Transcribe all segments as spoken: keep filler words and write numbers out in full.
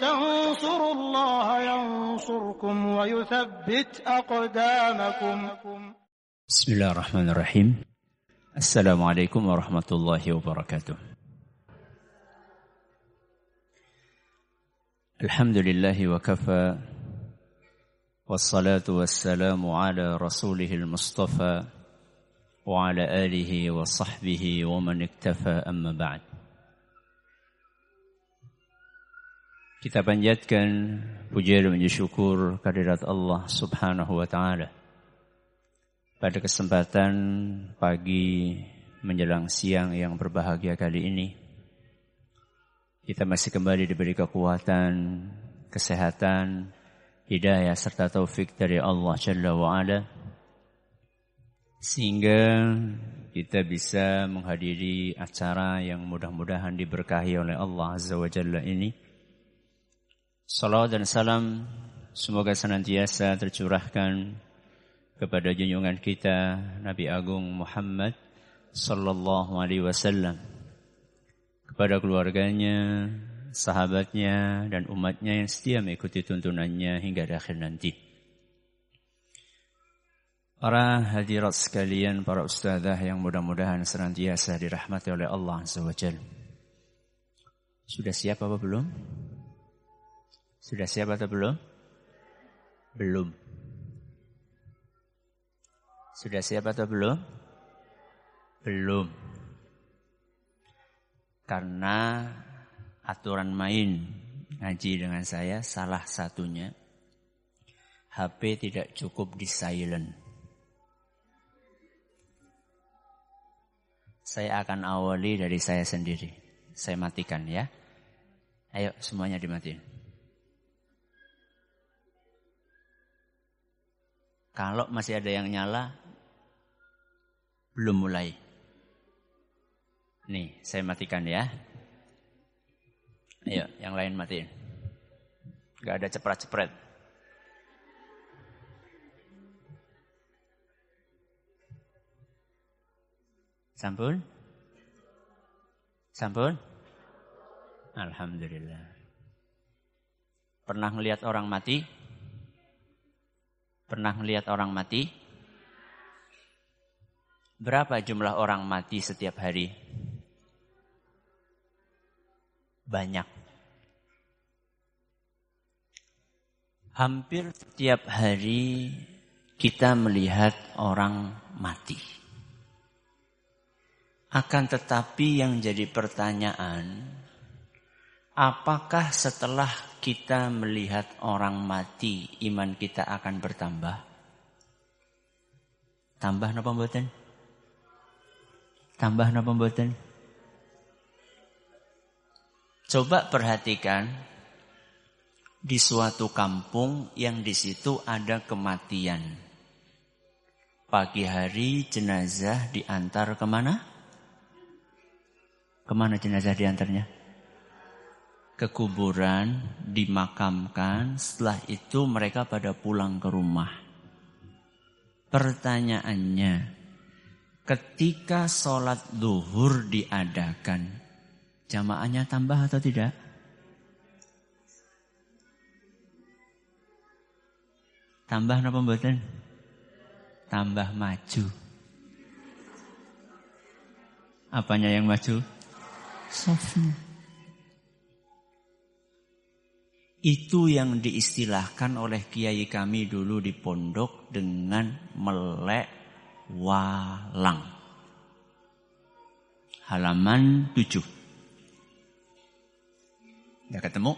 تنصروا الله ينصركم ويثبت أقدامكم. بسم الله الرحمن الرحيم. السلام عليكم ورحمة الله وبركاته. الحمد لله وكفى والصلاة والسلام على رسوله المصطفى وعلى آله وصحبه ومن اكتفى أما بعد. Kita panjatkan puja dan syukur kehadirat Allah Subhanahu wa taala. Pada kesempatan pagi menjelang siang yang berbahagia kali ini, kita masih kembali diberi kekuatan, kesehatan, hidayah serta taufik dari Allah Jalla wa Ala, sehingga kita bisa menghadiri acara yang mudah-mudahan diberkahi oleh Allah Azza wa Jalla ini. Salawat dan salam semoga senantiasa tercurahkan kepada junjungan kita Nabi Agung Muhammad sallallahu alaihi wasallam, kepada keluarganya, sahabatnya dan umatnya yang setia mengikuti tuntunannya hingga akhir nanti. Para hadirat sekalian, para ustazah yang mudah-mudahan senantiasa dirahmati oleh Allah Azza wa Jalla. Sudah siap apa belum? Sudah siap atau belum? Belum. Sudah siap atau belum? Belum. Karena aturan main ngaji dengan saya salah satunya H P tidak cukup di silent. Saya akan awali dari saya sendiri. Saya matikan ya. Ayo semuanya dimatiin. Kalau masih ada yang nyala, belum mulai. Nih, saya matikan ya. Ayo, yang lain matiin. Gak ada cepret-cepret. Sampun? Sampun? Alhamdulillah. Pernah ngelihat orang mati? Pernah melihat orang mati? Berapa jumlah orang mati setiap hari? Banyak. Hampir setiap hari kita melihat orang mati. Akan tetapi yang jadi pertanyaan, apakah setelah kita melihat orang mati, iman kita akan bertambah? Tambah napa mboten? Tambah napa mboten? Coba perhatikan di suatu kampung yang di situ ada kematian. Pagi hari jenazah diantar kemana? Kemana jenazah diantarnya? Ke kuburan, dimakamkan, setelah itu mereka pada pulang ke rumah. Pertanyaannya, ketika sholat zuhur diadakan, jamaahnya tambah atau tidak? Tambah napa mboten? Tambah maju. Apanya yang maju? Safnya. Itu yang diistilahkan oleh kiai kami dulu di pondok dengan melek walang. Halaman tujuh. Udah ketemu?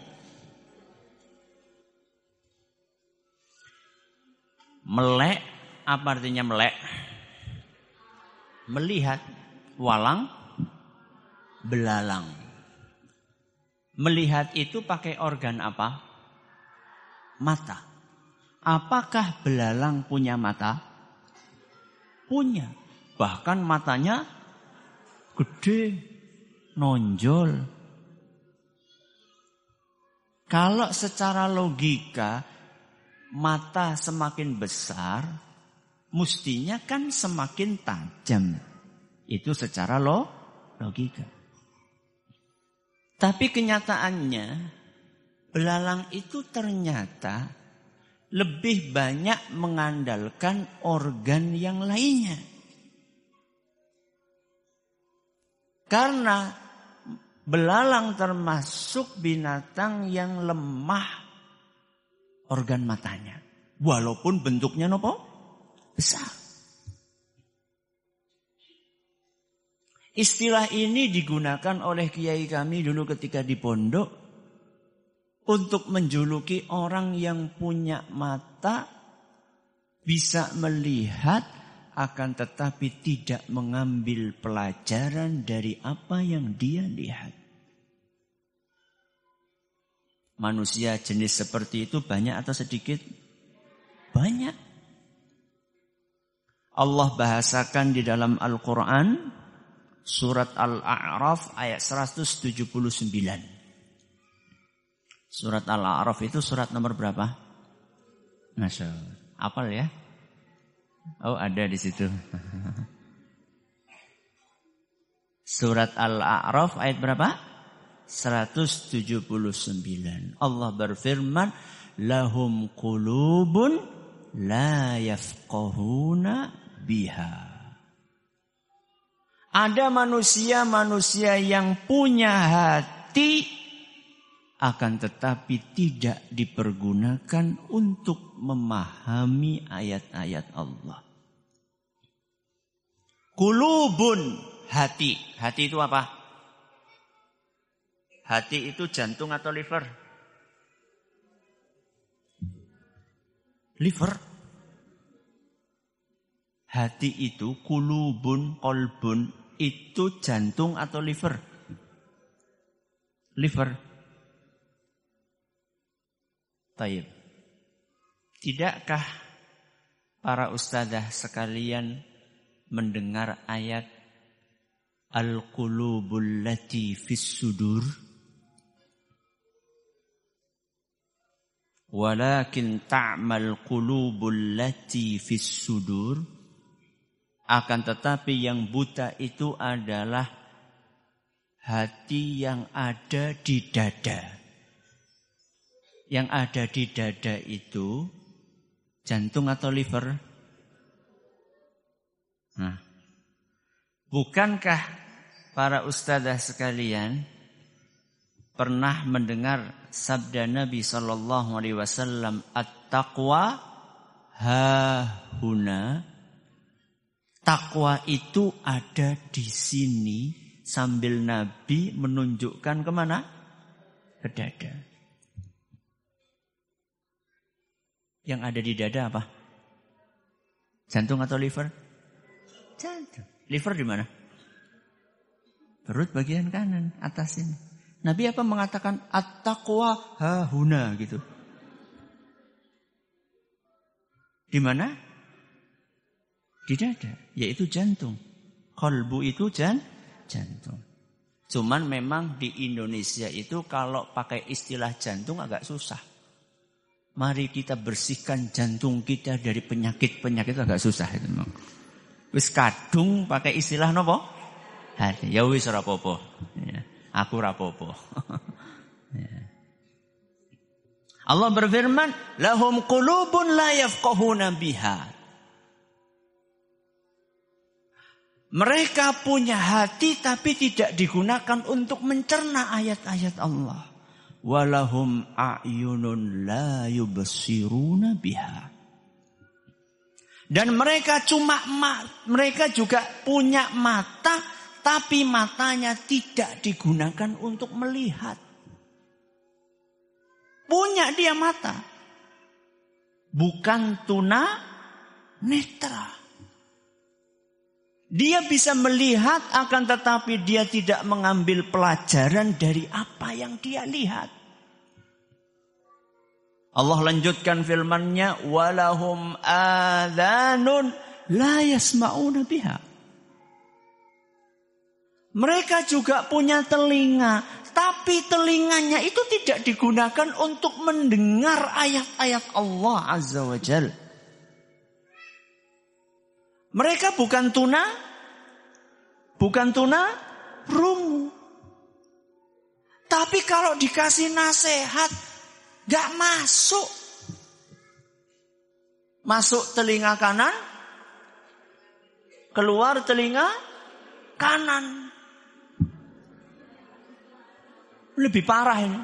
Melek, apa artinya melek? Melihat. Walang, belalang. Melihat itu pakai organ apa? Mata. Apakah belalang punya mata? Punya. Bahkan matanya gede, nonjol. Kalau secara logika, mata semakin besar, mestinya kan semakin tajam. Itu secara lo, logika. Tapi kenyataannya, belalang itu ternyata lebih banyak mengandalkan organ yang lainnya. Karena belalang termasuk binatang yang lemah organ matanya. Walaupun bentuknya nopo? Besar. Istilah ini digunakan oleh kiai kami dulu ketika di pondok untuk menjuluki orang yang punya mata, bisa melihat, akan tetapi tidak mengambil pelajaran dari apa yang dia lihat. Manusia jenis seperti itu banyak atau sedikit? Banyak. Allah bahasakan di dalam Al-Quran, surat Al-A'raf ayat seratus tujuh puluh sembilan. Surat Al-A'raf itu surat nomor berapa? Masya Allah. Hafal ya? Oh, ada di situ. Surat Al-A'raf ayat berapa? seratus tujuh puluh sembilan. Allah berfirman, lahum qulubun la yafqahuna biha. Ada manusia-manusia yang punya hati, akan tetapi tidak dipergunakan untuk memahami ayat-ayat Allah. Qulubun, hati. Hati itu apa? Hati itu jantung atau liver? Liver. Hati itu qulubun, qalbun, itu jantung atau liver? Liver. Taib. Tidakkah para ustadzah sekalian mendengar ayat Al-qulubul lati fis sudur? Walakin ta'mal qulubul lati fis sudur. Akan tetapi yang buta itu adalah hati yang ada di dada. Yang ada di dada itu jantung atau liver? Nah, bukankah para ustadzah sekalian pernah mendengar sabda Nabi sallallahu alaihi wasallam, at-taqwa hahuna? Takwa itu ada di sini, sambil Nabi menunjukkan kemana? Ke dada. Yang ada di dada apa? Jantung atau liver? Jantung. Liver di mana? Perut bagian kanan, atas ini. Nabi apa mengatakan at-taqwa hahuna gitu? Di mana? Di dada, yaitu jantung. Qalbu itu jan, jantung. Cuman memang di Indonesia itu kalau pakai istilah jantung agak susah. Mari kita bersihkan jantung kita dari penyakit-penyakit, agak susah itu memang. Wis kadung pakai istilah nopo? Hati. Ya wis ora apa-apa. Ya, aku ora apa-apa. Ya. Allah berfirman, lahum qulubun la yafqahuna biha. Mereka punya hati tapi tidak digunakan untuk mencerna ayat-ayat Allah. Walahum a'yunun la yubsiruna biha. Dan mereka cuma mereka juga punya mata, tapi matanya tidak digunakan untuk melihat. Punya dia mata, bukan tuna netra. Dia bisa melihat, akan tetapi dia tidak mengambil pelajaran dari apa yang dia lihat. Allah lanjutkan firman-Nya, walahum adhanun la yasma'una biha. Mereka juga punya telinga, tapi telinganya itu tidak digunakan untuk mendengar ayat-ayat Allah Azza wa Jalla. Mereka bukan tuna, bukan tuna rungu. Tapi kalau dikasih nasihat, Gak masuk. Masuk telinga kanan, keluar telinga kanan. Lebih parah ini.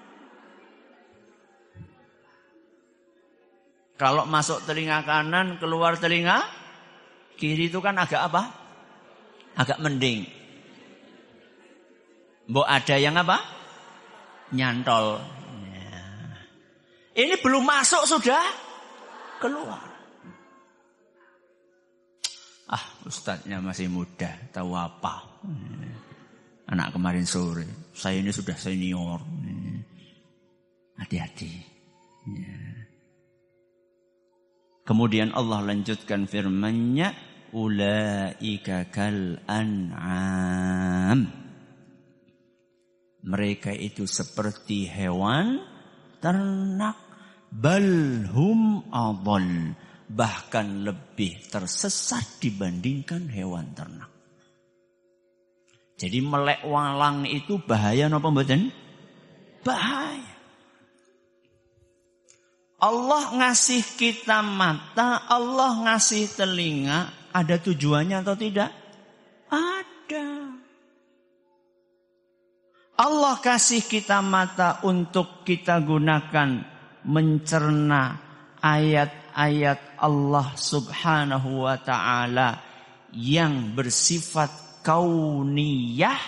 Kalau masuk telinga kanan, keluar telinga kiri itu kan agak apa? Agak mending. Mbok ada yang apa? Nyantol. Ya. Ini belum masuk sudah keluar. Ah, ustadznya masih muda, tahu apa? Anak kemarin sore, saya ini sudah senior. Hati-hati. Ya. Kemudian Allah lanjutkan firman-Nya, ulaika kal an'am. Mereka itu seperti hewan ternak, balhum adall, bahkan lebih tersesat dibandingkan hewan ternak. Jadi melek walang itu bahaya napa mboten? Bahaya. Allah ngasih kita mata, Allah ngasih telinga, ada tujuannya atau tidak? Ada. Allah kasih kita mata untuk kita gunakan mencerna ayat-ayat Allah Subhanahu wa ta'ala yang bersifat kauniyah.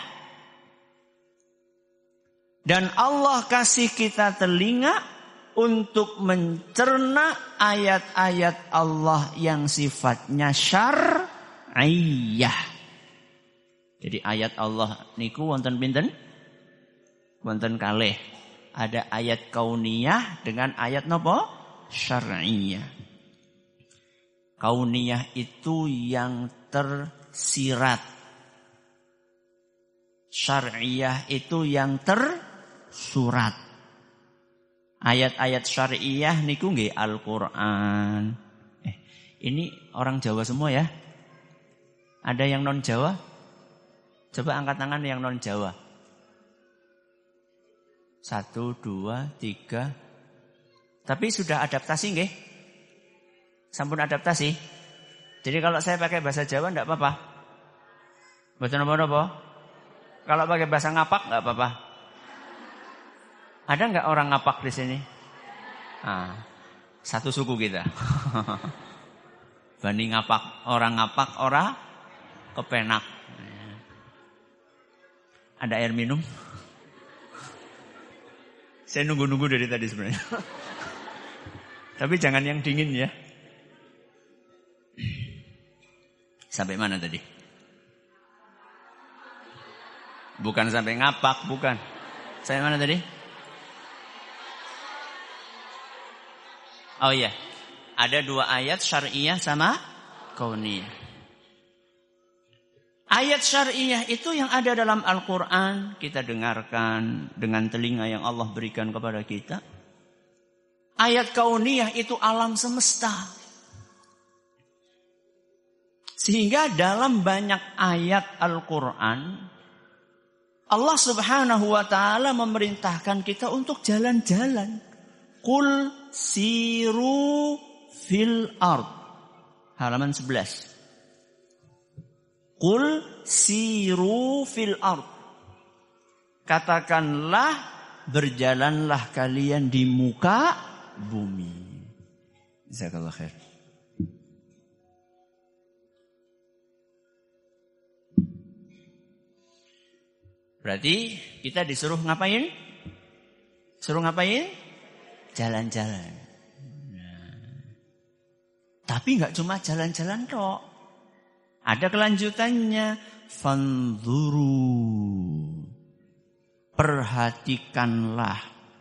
Dan Allah kasih kita telinga untuk mencerna ayat-ayat Allah yang sifatnya syar'iyah. Jadi ayat Allah niku wonten pinten? Wonten kalih. Ada ayat kauniyah dengan ayat napa? Syar'iyah. Kauniyah itu yang tersirat. Syar'iyah itu yang tersurat. Ayat-ayat syariah niku nggih Al-Qur'an. Eh, ini orang Jawa semua ya? Ada yang non Jawa? Coba angkat tangan yang non Jawa. Satu, dua, tiga. Tapi sudah adaptasi nggih? Sampun adaptasi? Jadi kalau saya pakai bahasa Jawa enggak apa-apa? Bahasa apa-apa? Kalau pakai bahasa ngapak enggak apa-apa? Ada nggak orang ngapak di sini? Ah, satu suku kita. Bani ngapak, orang ngapak, orang kepenak. Ada air minum? Saya nunggu-nunggu dari tadi sebenarnya. Tapi jangan yang dingin ya. Sampai mana tadi? Bukan sampai ngapak, bukan. Sampai mana tadi? Oh iya, ada dua ayat syariah sama kauniyah. Ayat syariah itu yang ada dalam Al-Quran, kita dengarkan dengan telinga yang Allah berikan kepada kita. Ayat kauniyah itu alam semesta. Sehingga dalam banyak ayat Al-Quran, Allah Subhanahu wa ta'ala memerintahkan kita untuk jalan-jalan. Qul siru fil ard. Halaman sebelas. Qul siru fil ard. Katakanlah, berjalanlah kalian di muka bumi. Jazakallah khair. Berarti kita disuruh ngapain? Suruh ngapain? Jalan-jalan. Nah. Tapi nggak cuma jalan-jalan tok. Ada kelanjutannya. Fanzuru. Perhatikanlah.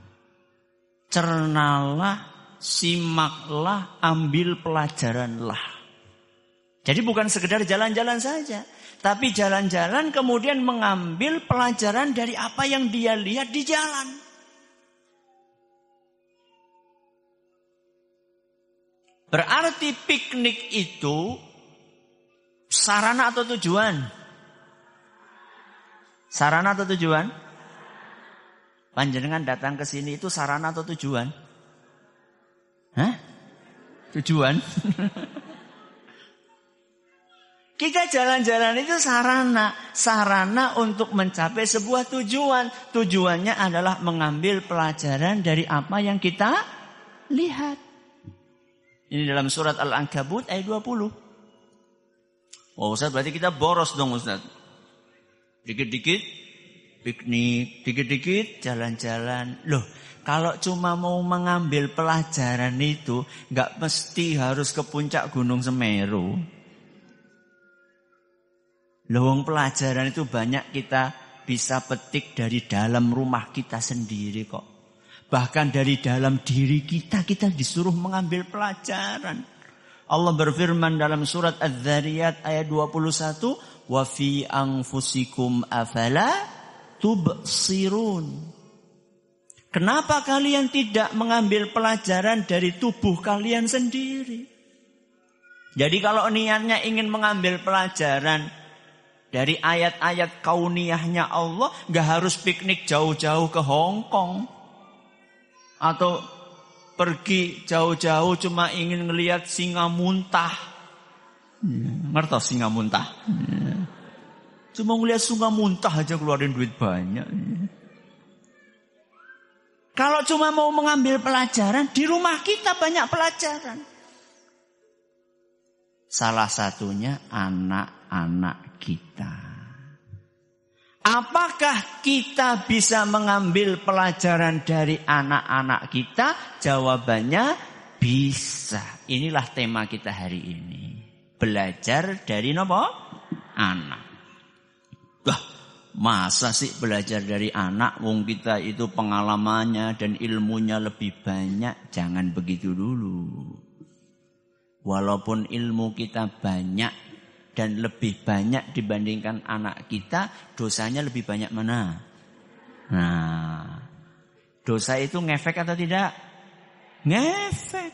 Cernalah. Simaklah. Ambil pelajaranlah. Jadi bukan sekedar jalan-jalan saja. Tapi jalan-jalan kemudian mengambil pelajaran dari apa yang dia lihat di jalan. Berarti piknik itu sarana atau tujuan? Sarana atau tujuan? Panjenengan datang ke sini itu sarana atau tujuan? Hah? Tujuan? Kita jalan-jalan itu sarana. Sarana untuk mencapai sebuah tujuan. Tujuannya adalah mengambil pelajaran dari apa yang kita lihat. Ini dalam surat Al-Ankabut ayat dua puluh. Oh Ustaz, berarti kita boros dong Ustaz. Dikit-dikit piknik, dikit-dikit jalan-jalan. Loh, kalau cuma mau mengambil pelajaran itu, nggak mesti harus ke puncak Gunung Semeru. Loh, pelajaran itu banyak kita bisa petik dari dalam rumah kita sendiri kok. Bahkan dari dalam diri kita, kita disuruh mengambil pelajaran. Allah berfirman dalam surat Az-Zariyat ayat dua puluh satu, wa fi anfusikum afala tubsirun. Kenapa kalian tidak mengambil pelajaran dari tubuh kalian sendiri? Jadi kalau niatnya ingin mengambil pelajaran dari ayat-ayat kauniyahnya Allah, gak harus piknik jauh-jauh ke Hong Kong. Atau pergi jauh-jauh cuma ingin ngelihat singa muntah. Ngerti singa muntah? Cuma ngelihat singa muntah aja keluarin duit banyak. Kalau cuma mau mengambil pelajaran, di rumah kita banyak pelajaran. Salah satunya anak-anak kita. Apakah kita bisa mengambil pelajaran dari anak-anak kita? Jawabannya bisa. Inilah tema kita hari ini. Belajar dari apa? Anak. Wah, masa sih belajar dari anak? Wong kita itu pengalamannya dan ilmunya lebih banyak. Jangan begitu dulu. Walaupun ilmu kita banyak dan lebih banyak dibandingkan anak kita, dosanya lebih banyak mana? Nah, dosa itu ngefek atau tidak? Ngefek.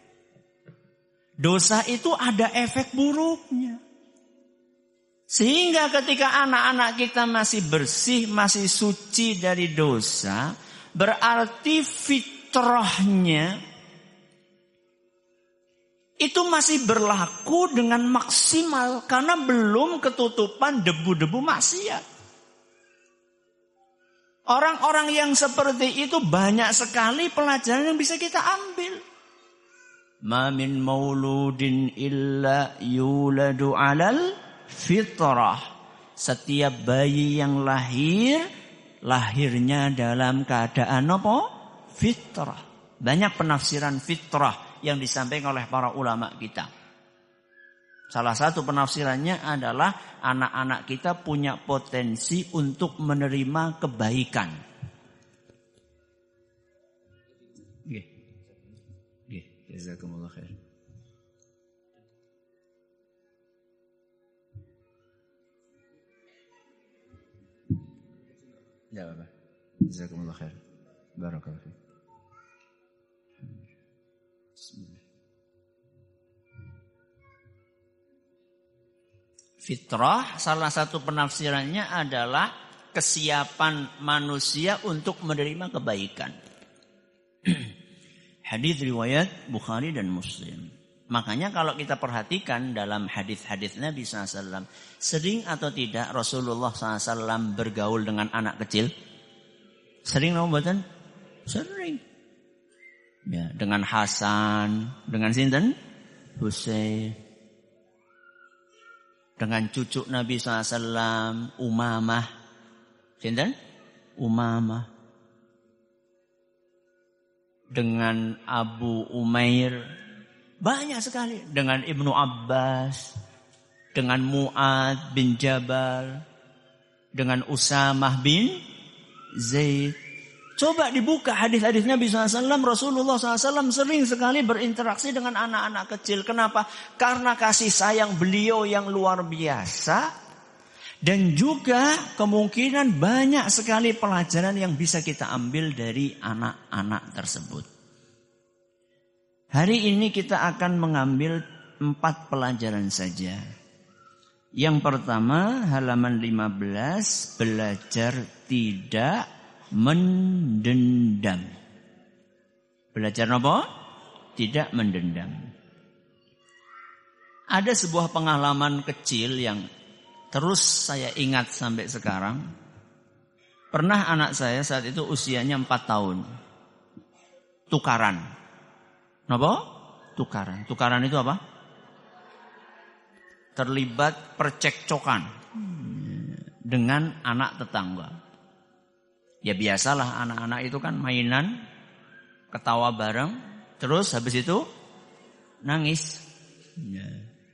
Dosa itu ada efek buruknya. Sehingga ketika anak-anak kita masih bersih, masih suci dari dosa, berarti fitrahnya itu masih berlaku dengan maksimal karena belum ketutupan debu-debu maksiat. Orang-orang yang seperti itu banyak sekali pelajaran yang bisa kita ambil. Ma min mauludin illa yuladu alal fitrah. Setiap bayi yang lahir, lahirnya dalam keadaan apa? Fitrah. Banyak penafsiran fitrah yang disampaikan oleh para ulama kita. Salah satu penafsirannya adalah anak-anak kita punya potensi untuk menerima kebaikan. Nggih. Nggih, jazakumullah khair. Ya, Bapak. Jazakumullah khair. Barakallahu fiik. Fitrah salah satu penafsirannya adalah kesiapan manusia untuk menerima kebaikan. Hadis riwayat Bukhari dan Muslim. Makanya kalau kita perhatikan dalam hadis-hadis Nabi shallallahu alaihi wasallam, sering atau tidak Rasulullah shallallahu alaihi wasallam bergaul dengan anak kecil? Sering atau bukan? Sering. Ya, dengan Hasan, dengan sinten? Husain. Dengan cucu Nabi shallallahu alaihi wasallam, Umamah. Sinten? Umamah. Dengan Abu Umair. Banyak sekali. Dengan Ibnu Abbas. Dengan Mu'ad bin Jabal. Dengan Usamah bin Zaid. Coba dibuka hadis-hadis Nabi shallallahu alaihi wasallam. Rasulullah shallallahu alaihi wasallam sering sekali berinteraksi dengan anak-anak kecil. Kenapa? Karena kasih sayang beliau yang luar biasa. Dan juga kemungkinan banyak sekali pelajaran yang bisa kita ambil dari anak-anak tersebut. Hari ini kita akan mengambil empat pelajaran saja. Yang pertama halaman lima belas, belajar tidak mendendam. Belajar apa? Tidak mendendam. Ada sebuah pengalaman kecil yang terus saya ingat sampai sekarang. Pernah anak saya saat itu usianya empat tahun. Tukaran. Apa? Tukaran. Tukaran itu apa? Terlibat percekcokan dengan anak tetangga. Ya biasalah anak-anak itu kan mainan, ketawa bareng, terus habis itu nangis. Ya.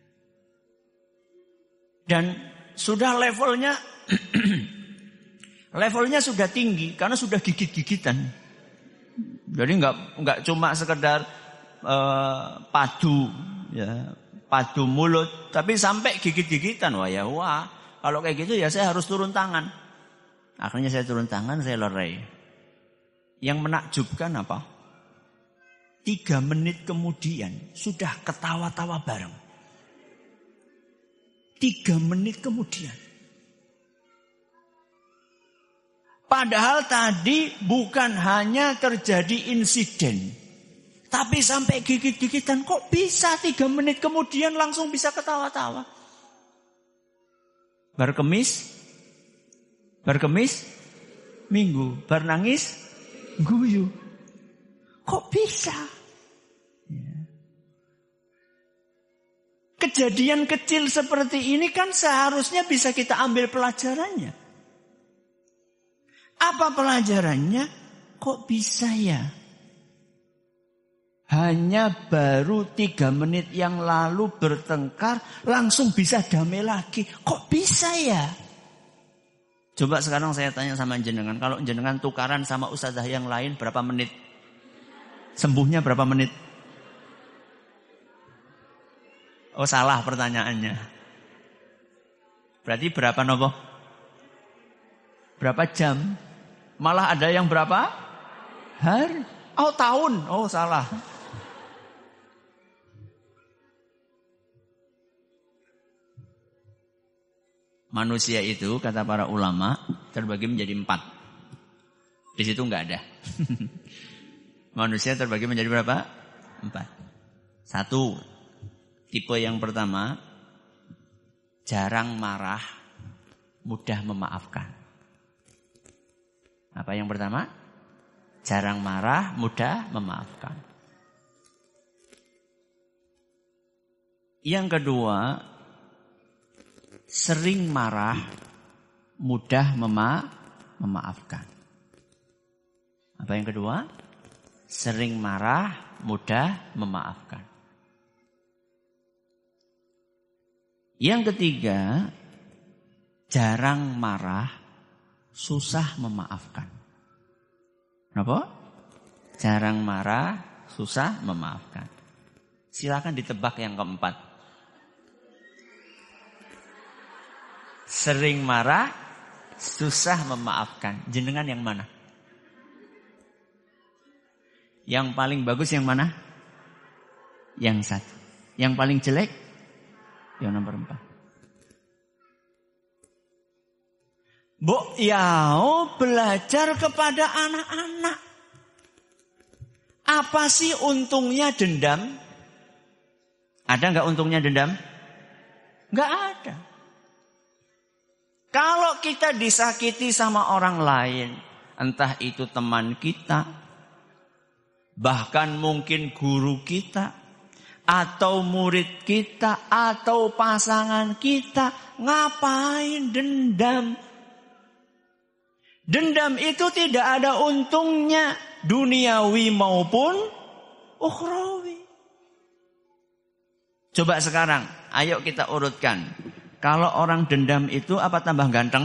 Dan sudah levelnya levelnya sudah tinggi karena sudah gigit-gigitan. Jadi enggak enggak cuma sekedar uh, padu ya, padu mulut, tapi sampai gigit-gigitan. Wah ya wah, kalau kayak gitu ya saya harus turun tangan. Akhirnya saya turun tangan, saya lerai. Yang menakjubkan apa? Tiga menit kemudian sudah ketawa-tawa bareng. Tiga menit kemudian. Padahal tadi bukan hanya terjadi insiden. Tapi sampai gigit-gigitan. Kok bisa tiga menit kemudian langsung bisa ketawa-tawa? Bar Kemis. Bar Kemis. Minggu. Bar nangis. Guyu. Kok bisa? Kejadian kecil seperti ini kan seharusnya bisa kita ambil pelajarannya. Apa pelajarannya? Kok bisa ya? Hanya baru tiga menit yang lalu bertengkar, langsung bisa damai lagi. Kok bisa ya? Coba sekarang saya tanya sama jenengan. Kalau jenengan tukaran sama ustazah yang lain berapa menit? Sembuhnya berapa menit? Oh salah pertanyaannya. Berarti berapa nopo? Berapa jam? Malah ada yang berapa? Hari. Oh tahun. Oh salah. Manusia itu kata para ulama terbagi menjadi empat. Di situ enggak ada. Manusia terbagi menjadi berapa? Empat. Satu. Tipe yang pertama. Jarang marah. Mudah memaafkan. Apa yang pertama? Jarang marah, mudah memaafkan. Yang kedua, sering marah, mudah mema- memaafkan. Apa yang kedua? Sering marah, mudah memaafkan. Yang ketiga, jarang marah, susah memaafkan. Kenapa? Jarang marah, susah memaafkan. Silakan ditebak yang keempat. Sering marah, susah memaafkan. Jenengan yang mana? Yang paling bagus yang mana? Yang satu. Yang paling jelek? Yang nomor empat. Mbok yao belajar kepada anak-anak. Apa sih untungnya dendam? Ada nggak untungnya dendam? Nggak ada. Kalau kita disakiti sama orang lain, entah itu teman kita, bahkan mungkin guru kita, atau murid kita, atau pasangan kita, ngapain dendam? Dendam itu tidak ada untungnya, duniawi maupun ukhrawi. Coba sekarang, ayo kita urutkan. Kalau orang dendam itu apa tambah ganteng?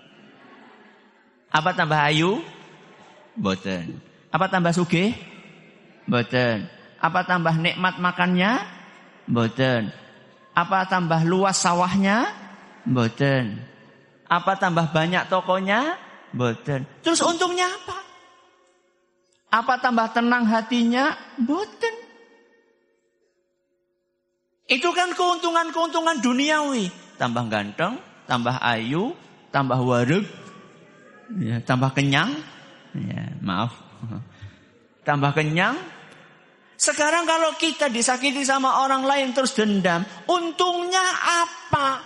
Apa tambah ayu? Boten. Apa tambah sugih? Boten. Apa tambah nikmat makannya? Boten. Apa tambah luas sawahnya? Boten. Apa tambah banyak tokonya? Boten. Terus untungnya apa? Apa tambah tenang hatinya? Boten. Itu kan keuntungan-keuntungan duniawi. Tambah ganteng, tambah ayu, tambah wareg, ya, tambah kenyang. Ya, maaf. Tambah kenyang. Sekarang kalau kita disakiti sama orang lain terus dendam, untungnya apa?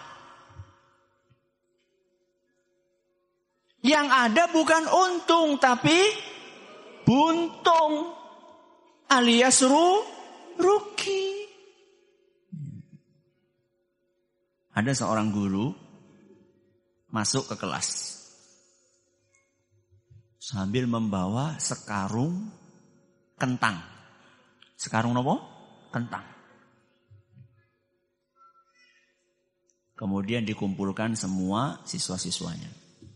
Yang ada bukan untung, tapi buntung alias ru, rugi. Ada seorang guru masuk ke kelas sambil membawa sekarung kentang. Sekarung apa? Kentang. Kemudian dikumpulkan semua siswa-siswanya.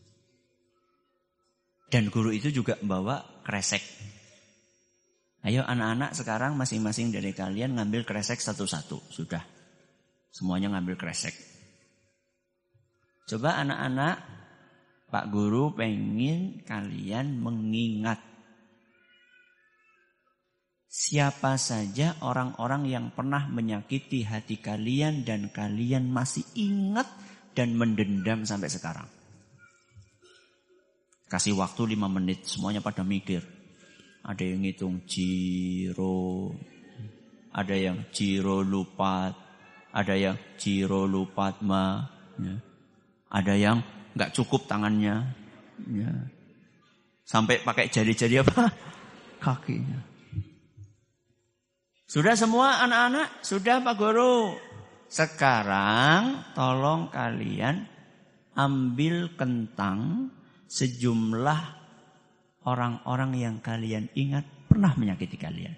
Dan guru itu juga membawa kresek. Ayo anak-anak sekarang masing-masing dari kalian ngambil kresek satu-satu. Sudah. Semuanya ngambil kresek. Coba anak-anak, Pak Guru pengen kalian mengingat siapa saja orang-orang yang pernah menyakiti hati kalian dan kalian masih ingat dan mendendam sampai sekarang. Kasih waktu lima menit, semuanya pada mikir. Ada yang ngitung Jiro, ada yang Jiro Lupat, ada yang Jiro Lupatma, ya. Ada yang nggak cukup tangannya, ya. Sampai pakai jari-jari apa? Kakinya. Sudah semua anak-anak? Sudah Pak Guru. Sekarang tolong kalian ambil kentang sejumlah orang-orang yang kalian ingat pernah menyakiti kalian.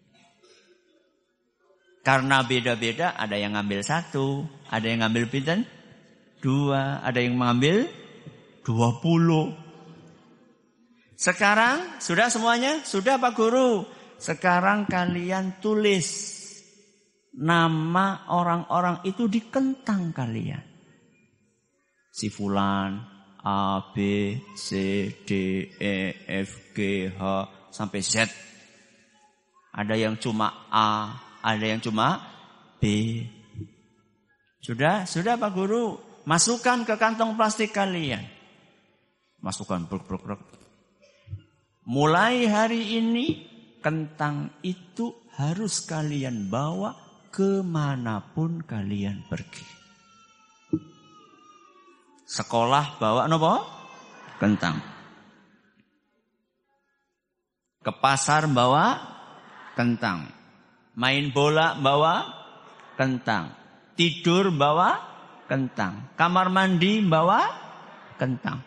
Karena beda-beda, ada yang ngambil satu, ada yang ngambil pinten? Dua, ada yang mengambil dua puluh. Sekarang sudah semuanya? Sudah Pak Guru. Sekarang kalian tulis nama orang-orang itu di kentang kalian. Si Fulan, A, B, C, D, E, F, G, H, sampai Z. Ada yang cuma A, ada yang cuma B. Sudah? Sudah Pak Guru. Masukkan ke kantong plastik kalian. Masukkan. Bruk, bruk, bruk. Mulai hari ini, kentang itu harus kalian bawa kemanapun kalian pergi. Sekolah bawa apa? Kentang. Ke pasar bawa kentang. Main bola bawa kentang. Tidur bawa kentang. Kamar mandi bawa kentang.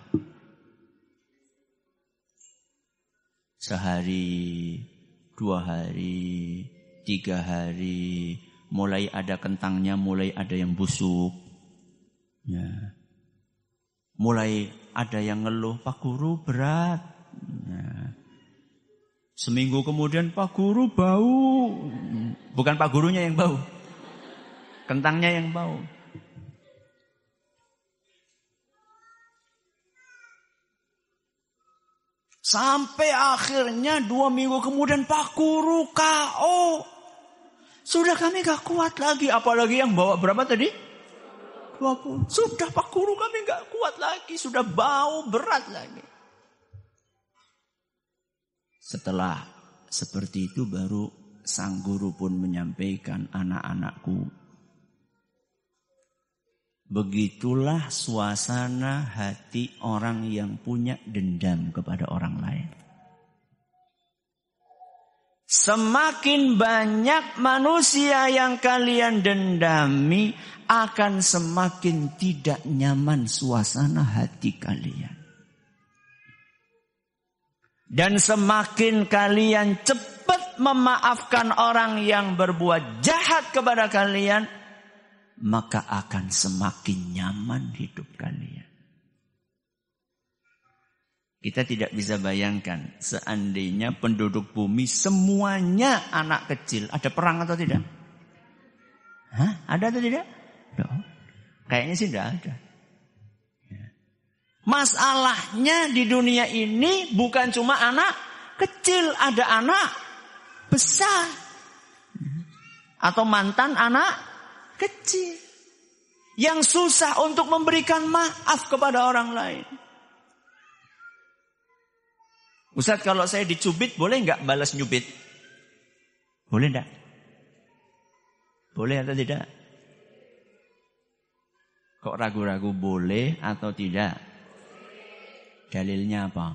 Sehari, dua hari, tiga hari, mulai ada kentangnya, mulai ada yang busuk. Ya. Mulai ada yang ngeluh, Pak Guru berat. Ya. Seminggu kemudian Pak Guru bau. Bukan Pak Gurunya yang bau. Kentangnya yang bau. Sampai akhirnya dua minggu kemudian Pak Guru K O. Sudah kami gak kuat lagi. Apalagi yang bawa berapa tadi? dua puluh. Sudah Pak Guru kami gak kuat lagi. Sudah bau berat lagi. Setelah seperti itu baru sang guru pun menyampaikan, anak-anakku, begitulah suasana hati orang yang punya dendam kepada orang lain. Semakin banyak manusia yang kalian dendami, akan semakin tidak nyaman suasana hati kalian. Dan semakin kalian cepat memaafkan orang yang berbuat jahat kepada kalian, maka akan semakin nyaman hidup kalian. Kita tidak bisa bayangkan seandainya penduduk bumi semuanya anak kecil. Ada perang atau tidak? Hah? Ada atau tidak? No. Kayaknya sih tidak ada. Masalahnya di dunia ini bukan cuma anak kecil. Ada anak besar. Atau mantan anak kecil. Yang susah untuk memberikan maaf kepada orang lain. Ustaz, kalau saya dicubit boleh nggak balas nyubit? Boleh enggak? Boleh atau tidak? Kok ragu-ragu boleh atau tidak? Dalilnya apa?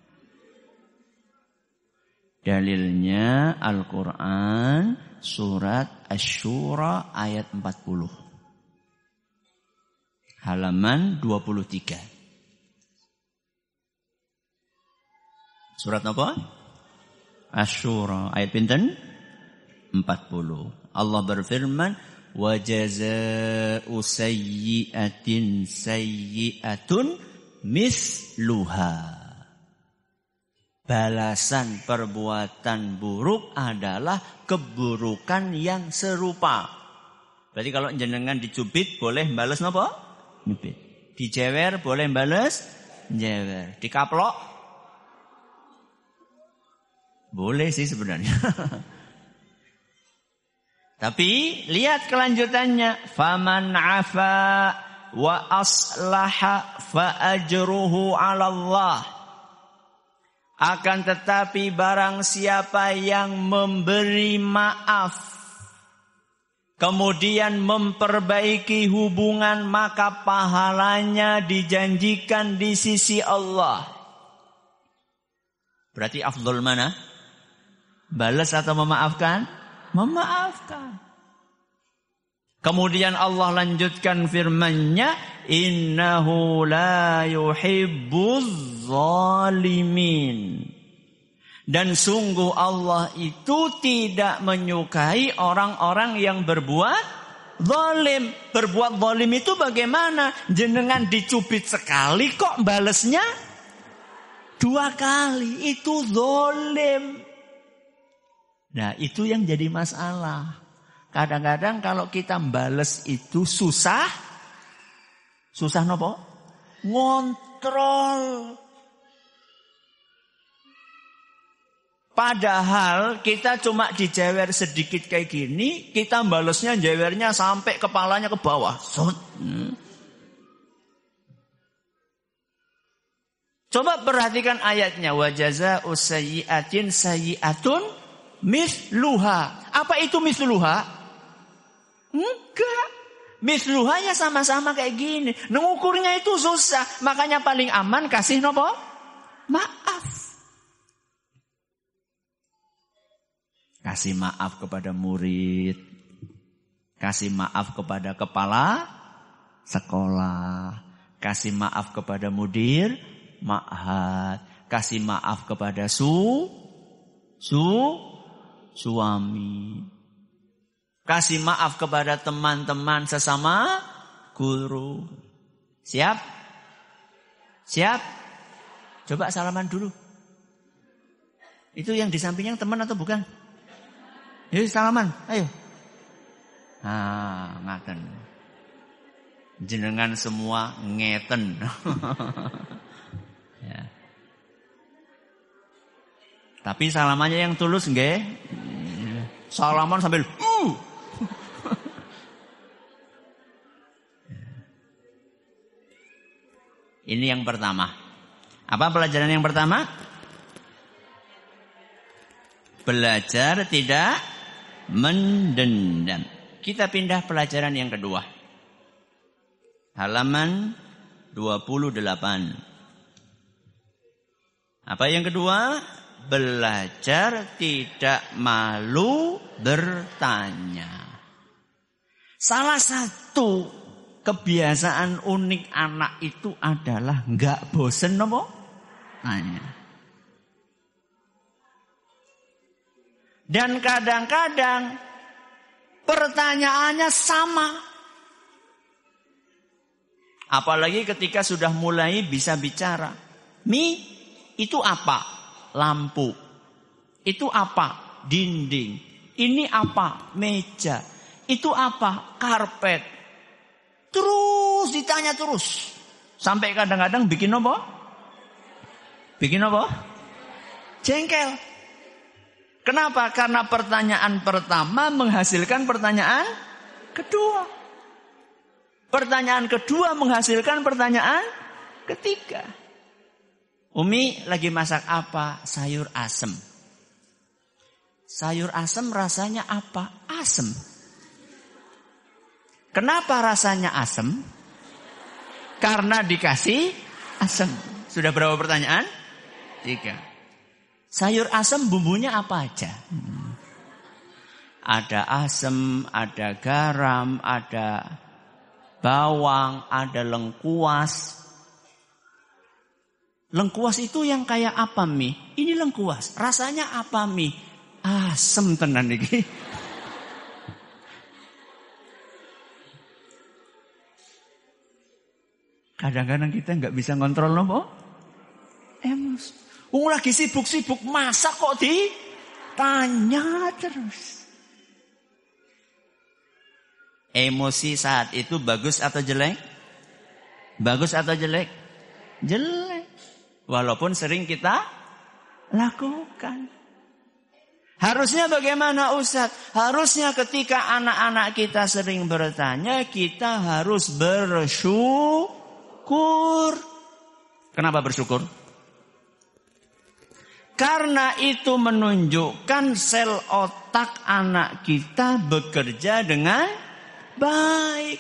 Dalilnya Al-Quran surat Asy-Syura ayat empat puluh. Halaman dua puluh tiga. Surat apa? Asy-Syura ayat pinten? empat puluh. Allah berfirman, wa jazaa'u sayyi'atin sayyi'atun misluha. Balasan perbuatan buruk adalah keburukan yang serupa. Berarti kalau jenengan dicubit boleh balas napa? Nyubit. Dijewer boleh balas jewer. Dikaplok boleh sih sebenarnya. Tapi lihat kelanjutannya. Faman afa wa aslaha fa ajruhu 'ala Allah. Akan tetapi barang siapa yang memberi maaf, kemudian memperbaiki hubungan, maka pahalanya dijanjikan di sisi Allah. Berarti afdol mana? Balas atau memaafkan? Memaafkan. Kemudian Allah lanjutkan firman-Nya, innahu la yuhibbuz zalimin. Dan sungguh Allah itu tidak menyukai orang-orang yang berbuat zalim. Berbuat zalim itu bagaimana? Jenengan dicubit sekali kok balesnya dua kali. Itu zalim. Nah, itu yang jadi masalah. Kadang-kadang kalau kita bales itu susah. Susah nopo? Ngontrol. Padahal kita cuma dijewer sedikit kayak gini, kita balesnya jewernya sampai kepalanya ke bawah. Hmm. Coba perhatikan ayatnya. Wa jazaa'u sayyi'atin sayyi'atun misluha. Apa itu misluha? Enggak. Misluhanya sama-sama kayak gini. Mengukurnya itu susah. Makanya paling aman kasih nopo? Maaf. Kasih maaf kepada murid. Kasih maaf kepada kepala sekolah. Kasih maaf kepada mudir ma'had. Kasih maaf kepada su su suami. Kasih maaf kepada teman-teman sesama guru. Siap? Siap? Coba salaman dulu. Itu yang di samping yang teman atau bukan? Yuk salaman, ayo. Ah, ngaten. Jenengan semua ngeten. Ya. Tapi salamannya yang tulus nggih. Salaman sambil uh. Ini yang pertama. Apa pelajaran yang pertama? Belajar tidak mendendam. Kita pindah pelajaran yang kedua. Halaman dua puluh delapan. Apa yang kedua? Belajar tidak malu bertanya. Salah satu kebiasaan unik anak itu adalah enggak bosen nopo tanya. Dan kadang-kadang pertanyaannya sama. Apalagi ketika sudah mulai bisa bicara. Mi, itu apa? Lampu. Itu apa? Dinding. Ini apa? Meja. Itu apa? Karpet. Terus ditanya terus. Sampai kadang-kadang bikin apa? Bikin apa? Jengkel. Kenapa? Karena pertanyaan pertama menghasilkan pertanyaan kedua. Pertanyaan kedua menghasilkan pertanyaan ketiga. Umi lagi masak apa? Sayur asem. Sayur asem rasanya apa? Asem. Kenapa rasanya asem? Karena dikasih asem. Sudah berapa pertanyaan? Tiga. Sayur asem bumbunya apa aja? Hmm. Ada asem, ada garam, ada bawang, ada lengkuas. Lengkuas itu yang kayak apa Mi? Ini lengkuas. Rasanya apa Mi? Asem tenan iki. Kadang-kadang kita nggak bisa ngontrol nopo emosi. Wong lagi sibuk-sibuk masak kok ditanya terus. Emosi saat itu bagus atau jelek? Bagus atau jelek? Jelek. Walaupun sering kita lakukan. Harusnya bagaimana Ustaz? Harusnya ketika anak-anak kita sering bertanya, kita harus bersyukur. Kenapa bersyukur? Karena itu menunjukkan sel otak anak kita bekerja dengan baik.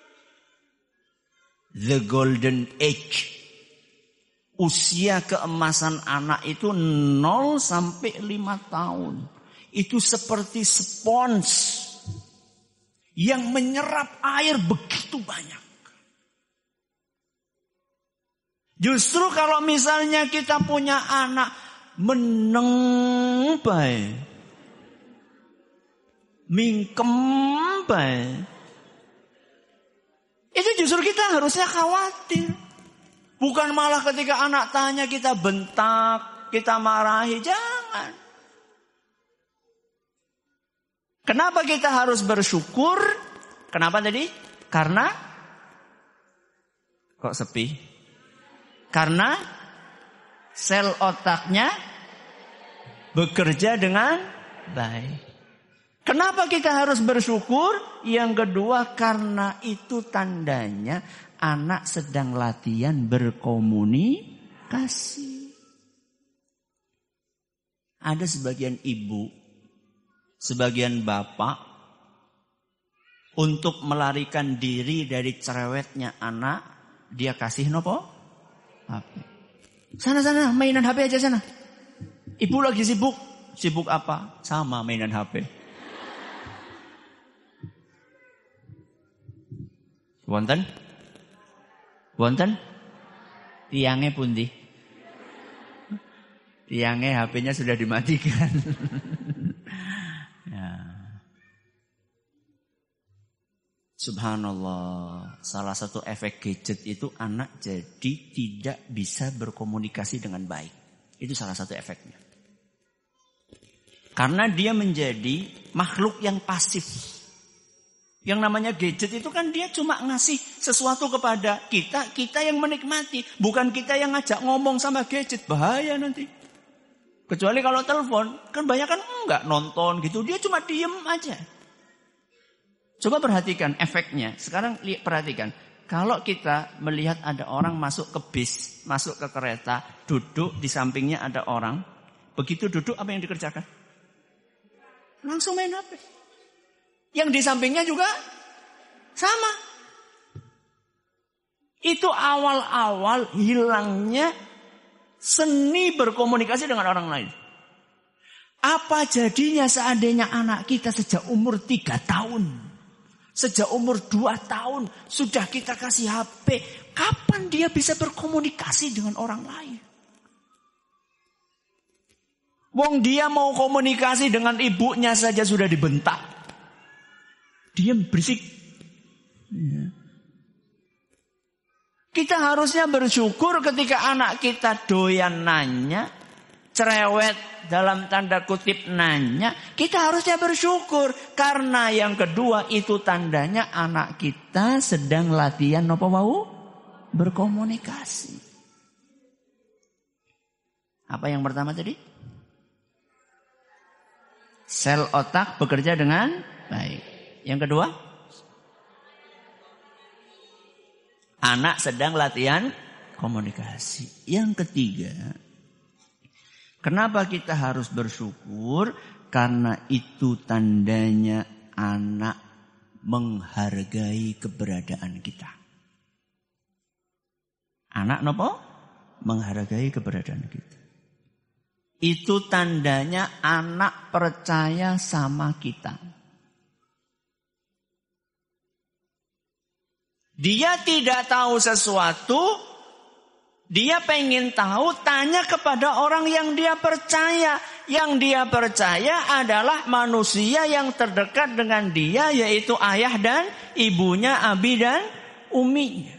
The golden age. Usia keemasan anak itu nol sampai lima tahun. Itu seperti spons yang menyerap air begitu banyak. Justru kalau misalnya kita punya anak meneng bae, mingkem bae, itu justru kita harusnya khawatir. Bukan malah ketika anak tanya kita bentak, kita marahi, jangan. Kenapa kita harus bersyukur? Kenapa tadi? Karena kok sepi? Karena sel otaknya bekerja dengan baik. Kenapa kita harus bersyukur? Yang kedua, karena itu tandanya anak sedang latihan berkomunikasi. Ada sebagian ibu, sebagian bapak, untuk melarikan diri dari cerewetnya anak, dia kasih nopo? H P. Sana-sana mainan H P aja sana. Ibu lagi sibuk. Sibuk apa? Sama mainan H P. Wonten? Wonten? Tiangnya pundi? Tiangnya H P-nya sudah dimatikan. Ya. Subhanallah. Salah satu efek gadget itu anak jadi tidak bisa berkomunikasi dengan baik. Itu salah satu efeknya. Karena dia menjadi makhluk yang pasif. Yang namanya gadget itu kan dia cuma ngasih sesuatu kepada kita, kita yang menikmati. Bukan kita yang ngajak ngomong sama gadget, bahaya nanti. Kecuali kalau telepon, kan banyak kan enggak nonton gitu, dia cuma diem aja. Coba perhatikan efeknya. Sekarang perhatikan, kalau kita melihat ada orang masuk ke bis, masuk ke kereta, duduk di sampingnya ada orang, begitu duduk apa yang dikerjakan? Langsung main H P. Yang di sampingnya juga sama. Itu awal-awal hilangnya seni berkomunikasi dengan orang lain. Apa jadinya seandainya anak kita sejak umur tiga tahun, sejak umur dua tahun sudah kita kasih H P, kapan dia bisa berkomunikasi dengan orang lain? Wong dia mau komunikasi dengan ibunya saja sudah dibentak. Diam, berisik. Ya. Kita harusnya bersyukur ketika anak kita doyan nanya, cerewet dalam tanda kutip nanya. Kita harusnya bersyukur. Karena yang kedua itu tandanya anak kita sedang latihan apa mau? Berkomunikasi. Apa yang pertama tadi? Sel otak bekerja dengan baik. Yang kedua, anak sedang latihan komunikasi. Yang ketiga, kenapa kita harus bersyukur? Karena itu tandanya anak menghargai keberadaan kita. Anak nopo? Menghargai keberadaan kita. Itu tandanya anak percaya sama kita. Dia tidak tahu sesuatu, dia pengen tahu, tanya kepada orang yang dia percaya. Yang dia percaya adalah manusia yang terdekat dengan dia, yaitu ayah dan ibunya, abi dan uminya.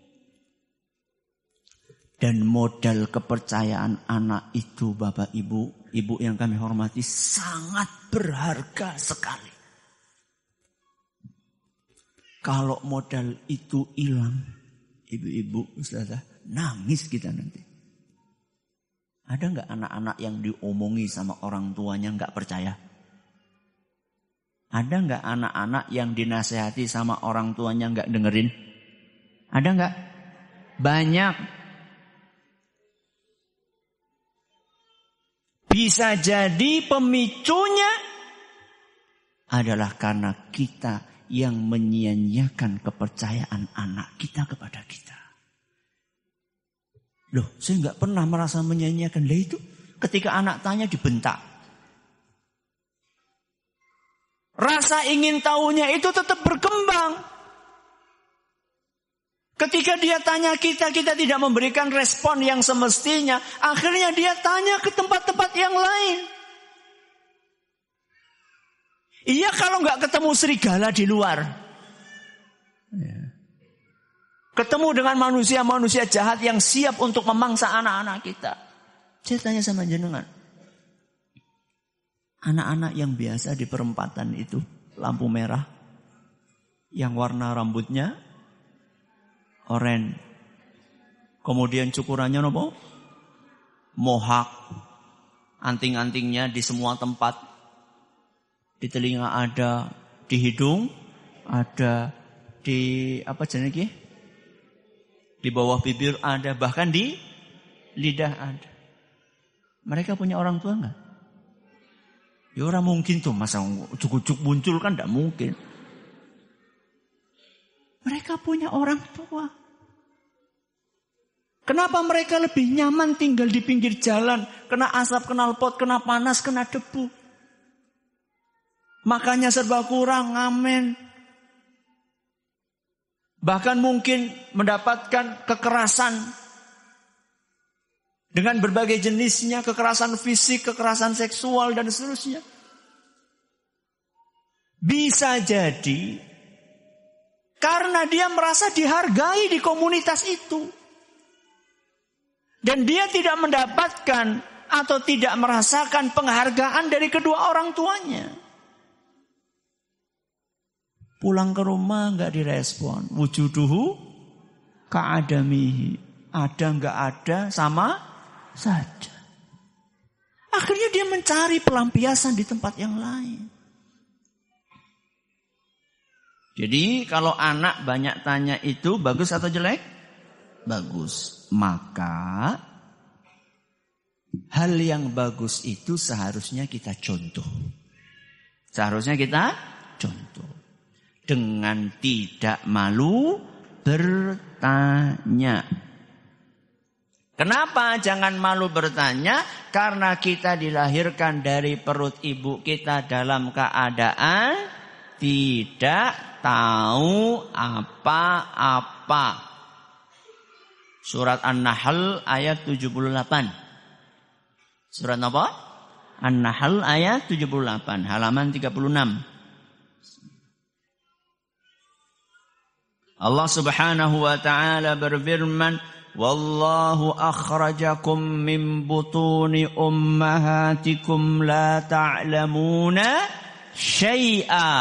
Dan modal kepercayaan anak itu, Bapak Ibu, Ibu yang kami hormati, sangat berharga sekali. Kalau modal itu hilang, ibu-ibu, ustazah, nangis kita nanti. Ada nggak anak-anak yang diomongi sama orang tuanya nggak percaya? Ada nggak anak-anak yang dinasehati sama orang tuanya nggak dengerin? Ada nggak? Banyak. Bisa jadi pemicunya adalah karena kita yang menyia-nyiakan kepercayaan anak kita kepada kita. Loh, saya nggak pernah merasa menyia-nyiakan. Lah itu ketika anak tanya dibentak. Rasa ingin tahunya itu tetap berkembang. Ketika dia tanya kita, kita tidak memberikan respon yang semestinya. Akhirnya dia tanya ke tempat-tempat yang lain. Iya kalau nggak ketemu serigala di luar. Ya. Ketemu dengan manusia-manusia jahat yang siap untuk memangsa anak-anak kita. Saya tanya sama jenengan. Anak-anak yang biasa di perempatan itu, lampu merah, yang warna rambutnya oranye. Kemudian cukurannya nopo? Mohak. Anting-antingnya di semua tempat. Di telinga ada, di hidung ada, di apa jenenge? Di bawah bibir ada, bahkan di lidah ada. Mereka punya orang tua enggak? Ya orang mungkin tuh, masa cukup-cukup muncul kan enggak mungkin. Mereka punya orang tua. Kenapa mereka lebih nyaman tinggal di pinggir jalan, kena asap, kena knalpot, kena panas, kena debu? Makanya serba kurang, ngamen. Bahkan mungkin mendapatkan kekerasan dengan berbagai jenisnya, kekerasan fisik, kekerasan seksual, dan seterusnya. Bisa jadi karena dia merasa dihargai di komunitas itu. Dan dia tidak mendapatkan atau tidak merasakan penghargaan dari kedua orang tuanya. Pulang ke rumah nggak direspon. Wujuduhu ka'adamihi. Ada nggak ada sama saja. Akhirnya dia mencari pelampiasan di tempat yang lain. Jadi kalau anak banyak tanya itu bagus atau jelek? Bagus. Maka hal yang bagus itu seharusnya kita contoh. Seharusnya kita contoh. Dengan tidak malu bertanya. Kenapa jangan malu bertanya? Karena kita dilahirkan dari perut ibu kita dalam keadaan tidak tahu apa-apa. Surat An-Nahl ayat tujuh puluh delapan. Surat apa? An-Nahl ayat tujuh puluh delapan, halaman tiga puluh enam. Allah Subhanahu wa taala berfirman, "Wallahu akhrajakum min butuni ummahatikum la ta'lamuna syai'a."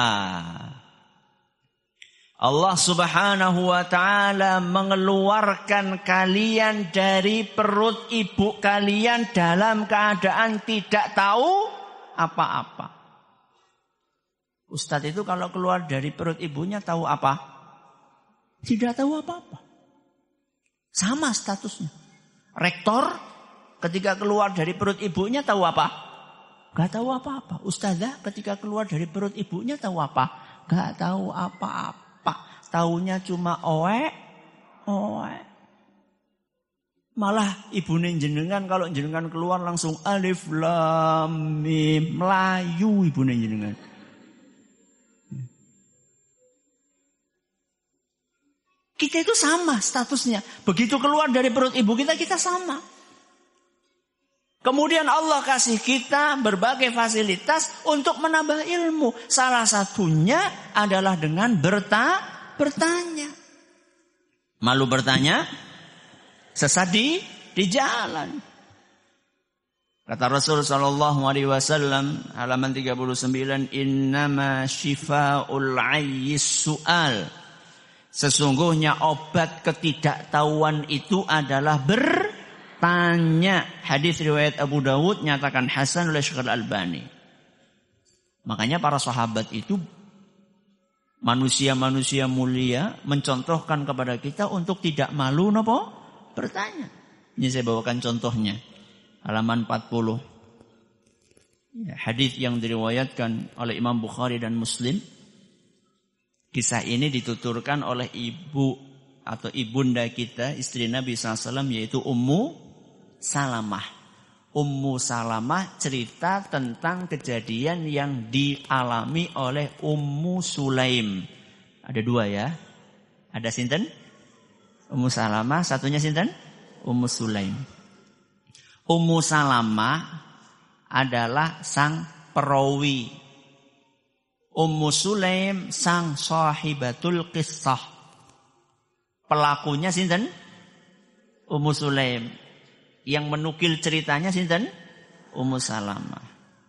Allah Subhanahu wa taala mengeluarkan kalian dari perut ibu kalian dalam keadaan tidak tahu apa-apa. Ustadz itu kalau keluar dari perut ibunya tahu apa? Tidak tahu apa-apa. Sama statusnya. Rektor ketika keluar dari perut ibunya tahu apa? Gak tahu apa-apa. Ustazah ketika keluar dari perut ibunya tahu apa? Gak tahu apa-apa. Taunya cuma oe, oe. Malah ibune jenengan kalau jenengan keluar langsung alif lam mim, Melayu ibune jenengan. Kita itu sama statusnya. Begitu keluar dari perut ibu kita, kita sama. Kemudian Allah kasih kita berbagai fasilitas untuk menambah ilmu. Salah satunya adalah dengan berta, bertanya. Malu bertanya? Sesat di, di jalan. Kata Rasul sallallahu alaihi wasallam halaman tiga puluh sembilan, innama syifa'ul 'ayyis su'al. Sesungguhnya obat ketidaktahuan itu adalah bertanya. Hadis riwayat Abu Dawud nyatakan hasan oleh Syekh Al-Albani. Makanya para sahabat itu manusia-manusia mulia mencontohkan kepada kita untuk tidak malu napa? Bertanya. Ini saya bawakan contohnya. Halaman empat puluh. Ya, hadis yang diriwayatkan oleh Imam Bukhari dan Muslim. Kisah ini dituturkan oleh ibu atau ibunda kita, istri Nabi shallallahu alaihi wasallam, yaitu Ummu Salamah. Ummu Salamah cerita tentang kejadian yang dialami oleh Ummu Sulaim. Ada dua ya. Ada sinten? Ummu Salamah, satunya sinten? Ummu Sulaim. Ummu Salamah adalah sang perawi. Ummu Sulaim sang sahibatul qissah. Pelakunya sinten? Ummu Sulaim. Yang menukil ceritanya sinten? Ummu Salamah.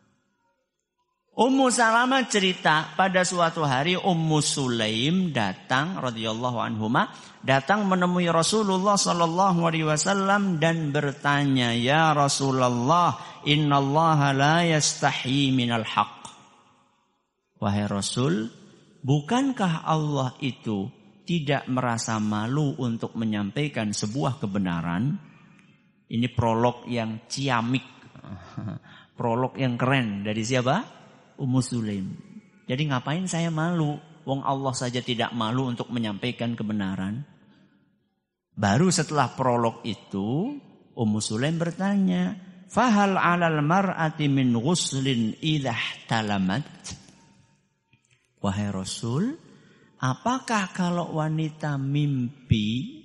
Ummu Salamah cerita pada suatu hari Ummu Sulaim datang radhiyallahu anhuma datang menemui Rasulullah sallallahu alaihi wasallam dan bertanya, "Ya Rasulullah, innallaha la yastahi minal haqq." Wahai Rasul, bukankah Allah itu tidak merasa malu untuk menyampaikan sebuah kebenaran? Ini prolog yang ciamik. Prolog yang keren dari siapa? Ummu Sulaim. Jadi ngapain saya malu? Wong Allah saja tidak malu untuk menyampaikan kebenaran. Baru setelah prolog itu, Ummu Sulaim bertanya, "Fahal 'alal mar'ati min ghuslin idza talamat?" Wahai Rasul, apakah kalau wanita mimpi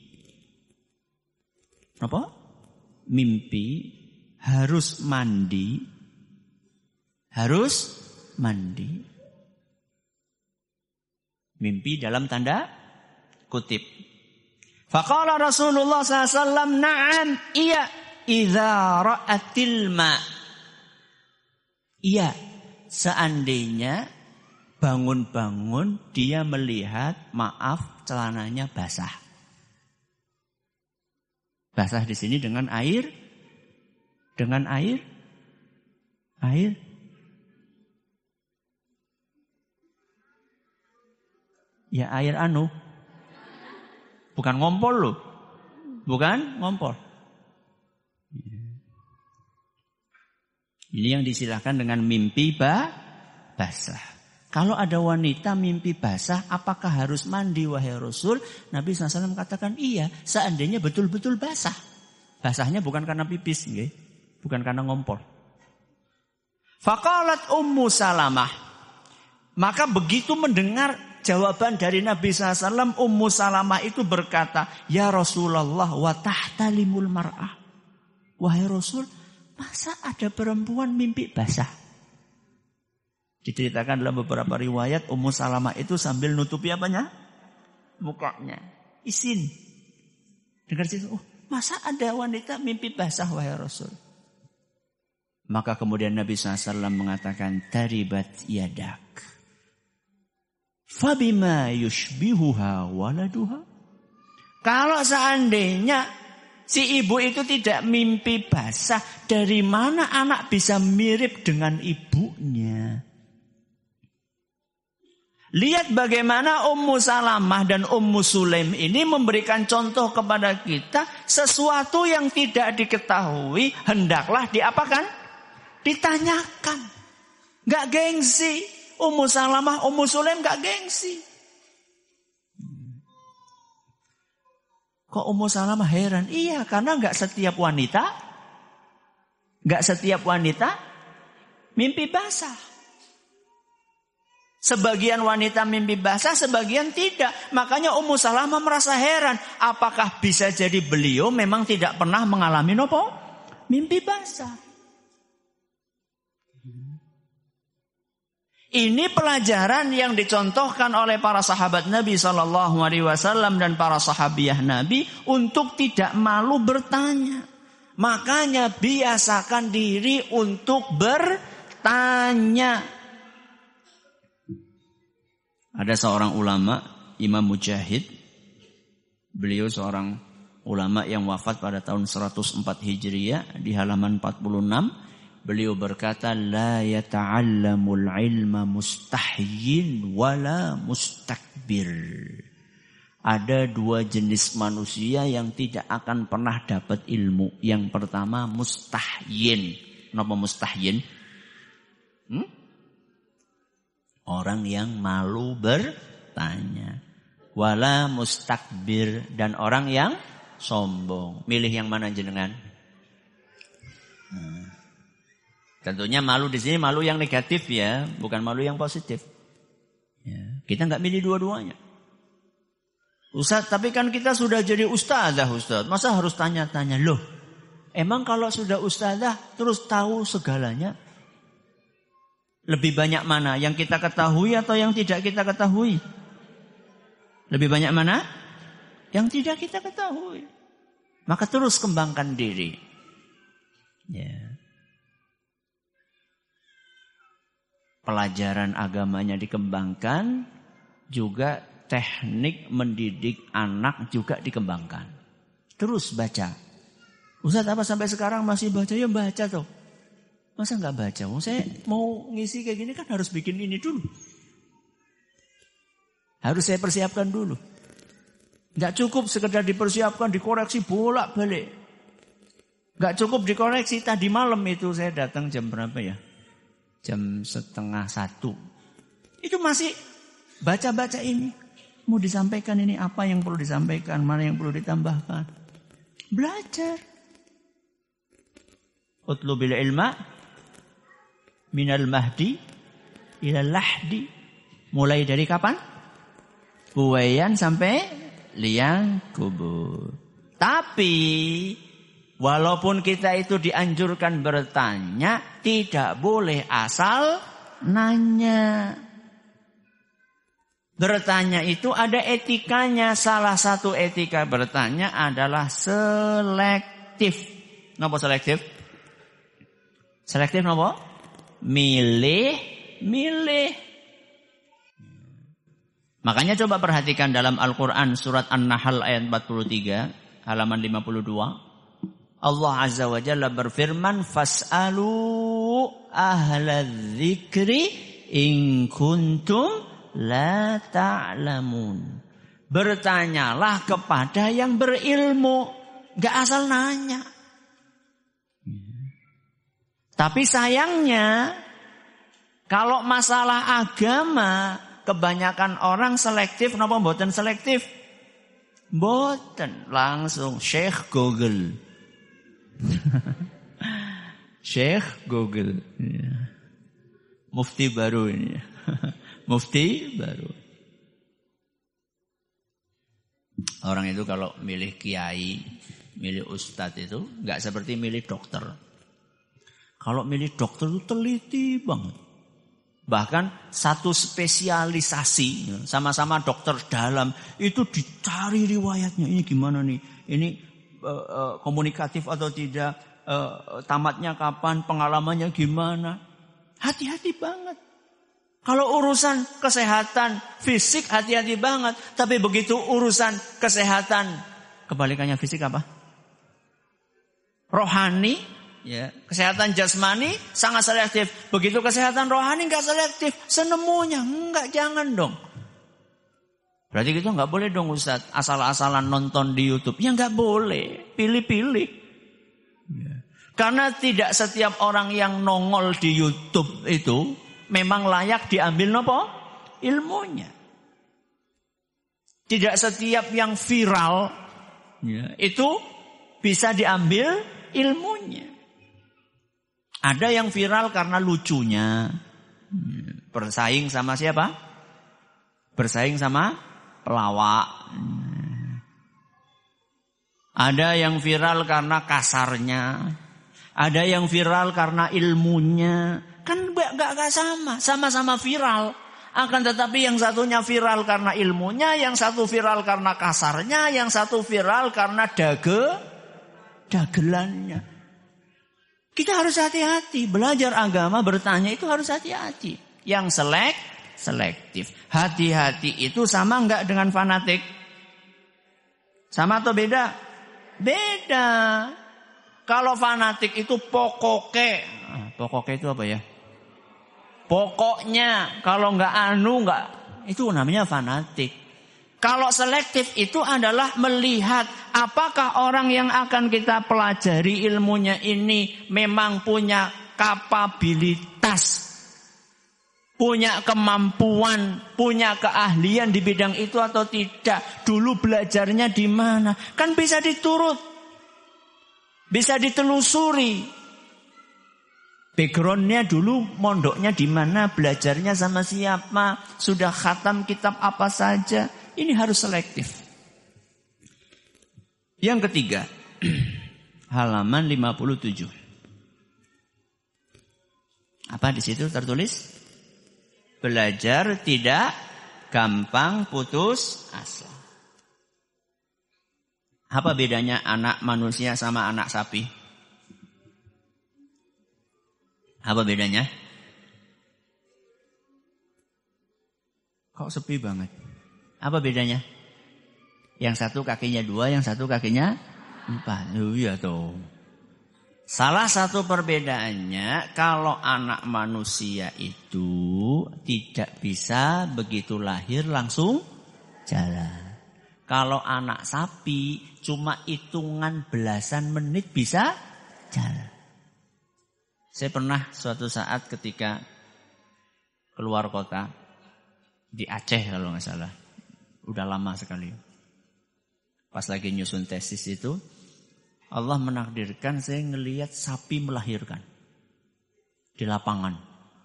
apa? Mimpi harus mandi? Harus mandi. Mimpi dalam tanda kutip. Faqala Rasulullah sallallahu alaihi wasallam, "Na'am, iya, idza ra'atil ma." Iya, seandainya bangun-bangun dia melihat, maaf, celananya basah. Basah di sini dengan air, dengan air, air. Ya air anu. Bukan ngompol loh. Bukan ngompol. Ini yang disilahkan dengan mimpi bah, basah. Kalau ada wanita mimpi basah, apakah harus mandi wahai Rasul? Nabi shallallahu alaihi wasallam katakan iya, seandainya betul-betul basah. Basahnya bukan karena pipis, nggih. Bukan karena ngompol. Faqalat Ummu Salamah. Maka begitu mendengar jawaban dari Nabi shallallahu alaihi wasallam, Ummu Salamah itu berkata, "Ya Rasulullah, wa tahtalimul mar'ah." Wahai Rasul, masa ada perempuan mimpi basah? Diceritakan dalam beberapa riwayat, Ummu Salamah itu sambil nutupi apanya? Mukanya. Isin. Dengar cerita, oh, masa ada wanita mimpi basah wahai Rasul? Maka kemudian Nabi shallallahu alaihi wasallam mengatakan, "Taribat yadak. Fabima yushbihuha waladuha." Kalau seandainya si ibu itu tidak mimpi basah, dari mana anak bisa mirip dengan ibunya? Lihat bagaimana Ummu Salamah dan Ummu Sulaim ini memberikan contoh kepada kita sesuatu yang tidak diketahui hendaklah diapakan? Ditanyakan. Gak gengsi. Ummu Salamah, Ummu Sulaim gak gengsi. Kok Ummu Salamah heran? Iya, karena gak setiap wanita, gak setiap wanita mimpi basah. Sebagian wanita mimpi basah, sebagian tidak. Makanya Ummu Salamah merasa heran. Apakah bisa jadi beliau memang tidak pernah mengalami nopo? Mimpi basah. Ini pelajaran yang dicontohkan oleh para sahabat Nabi Sallallahu Alaihi Wasallam dan para sahabiah Nabi untuk tidak malu bertanya. Makanya biasakan diri untuk bertanya. Ada seorang ulama, Imam Mujahid. Beliau seorang ulama yang wafat pada tahun seratus empat Hijriah di halaman empat puluh enam. Beliau berkata, la yata'allamul ilma mustahyin wala mustakbir. Ada dua jenis manusia yang tidak akan pernah dapat ilmu. Yang pertama mustahyin. Kenapa mustahyin? Hmm? Orang yang malu bertanya. Wala mustakbir. Dan orang yang sombong. Milih yang mana jenengan? Hmm. Tentunya malu di sini malu yang negatif ya. Bukan malu yang positif. Ya. Kita nggak milih dua-duanya. Ustaz, tapi kan kita sudah jadi ustazah Ustaz. Masa harus tanya-tanya? Loh, emang kalau sudah ustazah terus tahu segalanya? Lebih banyak mana? Yang kita ketahui atau yang tidak kita ketahui? Lebih banyak mana? Yang tidak kita ketahui. Maka terus kembangkan diri. Ya. Pelajaran agamanya dikembangkan. Juga teknik mendidik anak juga dikembangkan. Terus baca. Ustaz, apa sampai sekarang masih baca? Ya baca tuh. Masa nggak baca? Oh, saya mau ngisi kayak gini kan harus bikin ini dulu. Harus saya persiapkan dulu. Nggak cukup sekedar dipersiapkan, dikoreksi bolak-balik. Nggak cukup dikoreksi. Tadi malam itu saya datang jam berapa ya? Jam setengah satu. Itu masih baca-baca ini. Mau disampaikan ini apa yang perlu disampaikan, mana yang perlu ditambahkan. Belajar. Utlubil ilma minal mahdi ilal lahdi. Mulai dari kapan? Buayan sampai liang kubur. Tapi walaupun kita itu dianjurkan bertanya, tidak boleh asal nanya. Bertanya itu ada etikanya. Salah satu etika bertanya adalah selektif. Napa selektif? Selektif napa? Milih, milih. Makanya coba perhatikan dalam Al-Quran surat An-Nahl ayat empat puluh tiga, halaman lima puluh dua. Allah Azza wa Jalla berfirman, Fas'alu ahla dzikri in kuntum la ta'lamun. Bertanyalah kepada yang berilmu. Gak asal nanya. Tapi sayangnya, kalau masalah agama, kebanyakan orang selektif, napa mboten selektif? Mboten, langsung Syekh Google. Syekh Google. Ya. Mufti baru ini. Mufti baru. Orang itu kalau milih kiai, milih ustadz itu nggak seperti milih dokter. Kalau milih dokter itu teliti banget. Bahkan satu spesialisasi, sama-sama dokter dalam, itu dicari riwayatnya. Ini gimana nih? Ini uh, uh, komunikatif atau tidak? Uh, tamatnya kapan? Pengalamannya gimana? Hati-hati banget. Kalau urusan kesehatan fisik hati-hati banget. Tapi begitu urusan kesehatan, kebalikannya fisik apa? Rohani, Ya, kesehatan jasmani sangat selektif. Begitu kesehatan rohani nggak selektif, senemunya. Enggak, jangan dong. Berarti kita nggak boleh dong Ustaz, asal-asalan nonton di YouTube. Ya nggak boleh, pilih-pilih. Ya. Karena tidak setiap orang yang nongol di YouTube itu memang layak diambil nopo ilmunya. Tidak setiap yang viral ya, itu bisa diambil ilmunya. Ada yang viral karena lucunya. Bersaing sama siapa? Bersaing sama pelawak. Ada yang viral karena kasarnya. Ada yang viral karena ilmunya. Kan gak, gak, gak sama. Sama-sama viral. Akan tetapi yang satunya viral karena ilmunya. Yang satu viral karena kasarnya. Yang satu viral karena dage, dagelannya. Kita harus hati-hati. Belajar agama, bertanya itu harus hati-hati. Yang selek, selektif. Hati-hati itu sama enggak dengan fanatik? Sama atau beda? Beda. Kalau fanatik itu pokoknya. Pokoknya itu apa ya? Pokoknya. Kalau enggak anu enggak. Itu namanya fanatik. Kalau selektif itu adalah melihat apakah orang yang akan kita pelajari ilmunya ini memang punya kapabilitas, punya kemampuan, punya keahlian di bidang itu atau tidak. Dulu belajarnya di mana? Kan bisa diturut, bisa ditelusuri. Backgroundnya dulu mondoknya di mana, belajarnya sama siapa, sudah khatam kitab apa saja. Ini harus selektif. Yang ketiga, halaman lima puluh tujuh. Apa di situ tertulis? Belajar tidak gampang putus asa. Apa bedanya anak manusia sama anak sapi? Apa bedanya? Kok sepi banget? Apa bedanya? Yang satu kakinya dua, yang satu kakinya empat. Oh iya toh. Salah satu perbedaannya, kalau anak manusia itu tidak bisa begitu lahir langsung jalan. Kalau anak sapi cuma hitungan belasan menit bisa jalan. Saya pernah suatu saat ketika keluar kota, di Aceh kalau nggak salah. Udah lama sekali. Pas lagi nyusun tesis itu, Allah menakdirkan saya ngelihat sapi melahirkan di lapangan.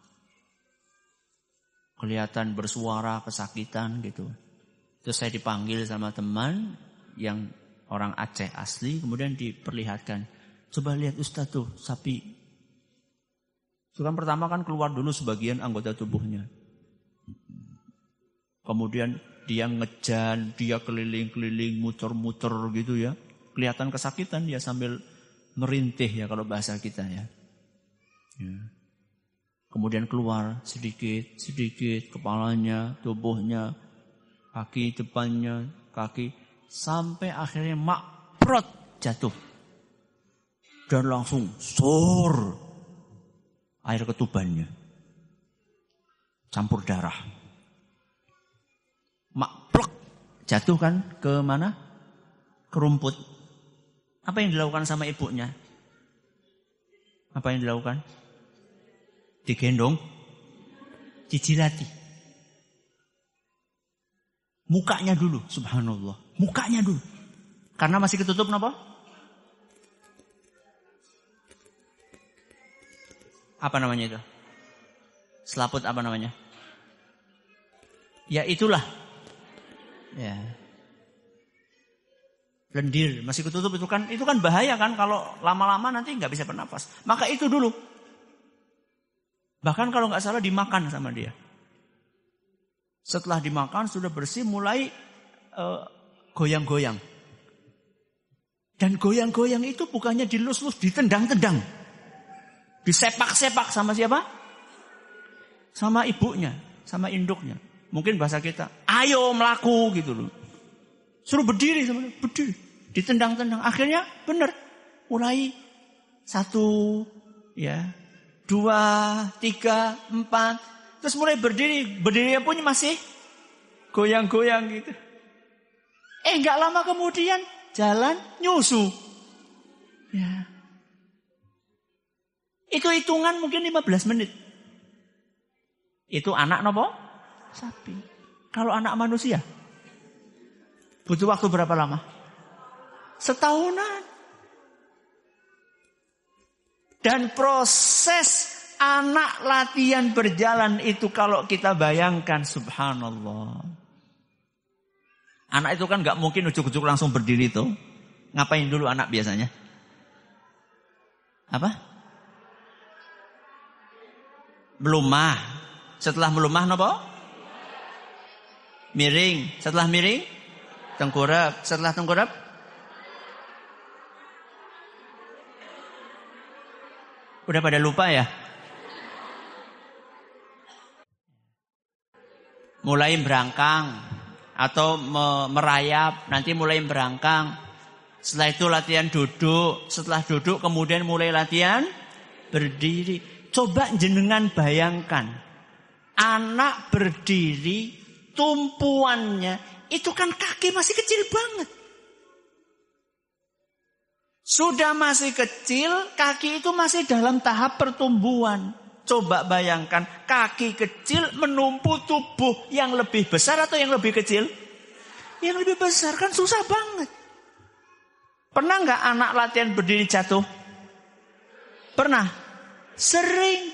Kelihatan bersuara, kesakitan gitu. Terus saya dipanggil sama teman yang orang Aceh asli, kemudian diperlihatkan. Coba lihat Ustaz tuh, sapi. Itu kan pertama kan keluar dulu sebagian anggota tubuhnya. Kemudian dia ngejan, dia keliling-keliling, muter-muter gitu ya. Kelihatan kesakitan dia sambil merintih ya kalau bahasa kita ya. ya. Kemudian keluar sedikit-sedikit kepalanya, tubuhnya, kaki depannya, kaki. Sampai akhirnya makprot jatuh. Dan langsung sor air ketubannya. Campur darah. Makplek jatuh kan ke mana? Ke rumput. Apa yang dilakukan sama ibunya? Apa yang dilakukan? Digendong, dijilati. Mukanya dulu, subhanallah. Mukanya dulu. Karena masih ketutup kenapa? Apa namanya itu? Selaput apa namanya? Ya itulah. Ya. Lendir masih ketutup itu kan itu kan bahaya kan kalau lama-lama nanti nggak bisa bernafas. Maka itu dulu. Bahkan kalau nggak salah dimakan sama dia. Setelah dimakan sudah bersih mulai uh, goyang-goyang. Dan goyang-goyang itu bukannya dilus-lus, ditendang-tendang. Disepak-sepak sama siapa? Sama ibunya, sama induknya. Mungkin bahasa kita, ayo melaku gitu loh. Suruh berdiri sama dia, berdiri. Ditendang-tendang. Akhirnya benar. Mulai Satu, ya, dua, tiga, empat. Terus mulai berdiri. Berdirinya pun masih goyang-goyang gitu. Eh, nggak lama kemudian jalan nyusu. Ya. Itu hitungan mungkin lima belas menit. Itu anak nopo? Sapi. Kalau anak manusia butuh waktu berapa lama? Setahunan. Dan proses anak latihan berjalan itu kalau kita bayangkan, subhanallah. Anak itu kan gak mungkin ujuk-ujuk langsung berdiri tuh. Ngapain dulu anak biasanya? Apa? Melumah. Setelah melumah apa? Miring. Setelah miring? Tengkurap. Setelah tengkurap? Udah pada lupa ya? Mulai berangkang atau merayap, nanti mulai berangkang. Setelah itu latihan duduk, setelah duduk kemudian mulai latihan berdiri. Coba jenengan bayangkan, anak berdiri, tumpuannya itu kan kaki masih kecil banget. Sudah masih kecil, kaki itu masih dalam tahap pertumbuhan. Coba bayangkan, kaki kecil menumpu tubuh yang lebih besar atau yang lebih kecil? Yang lebih besar, kan susah banget. Pernah nggak anak latihan berdiri jatuh? Pernah? Sering.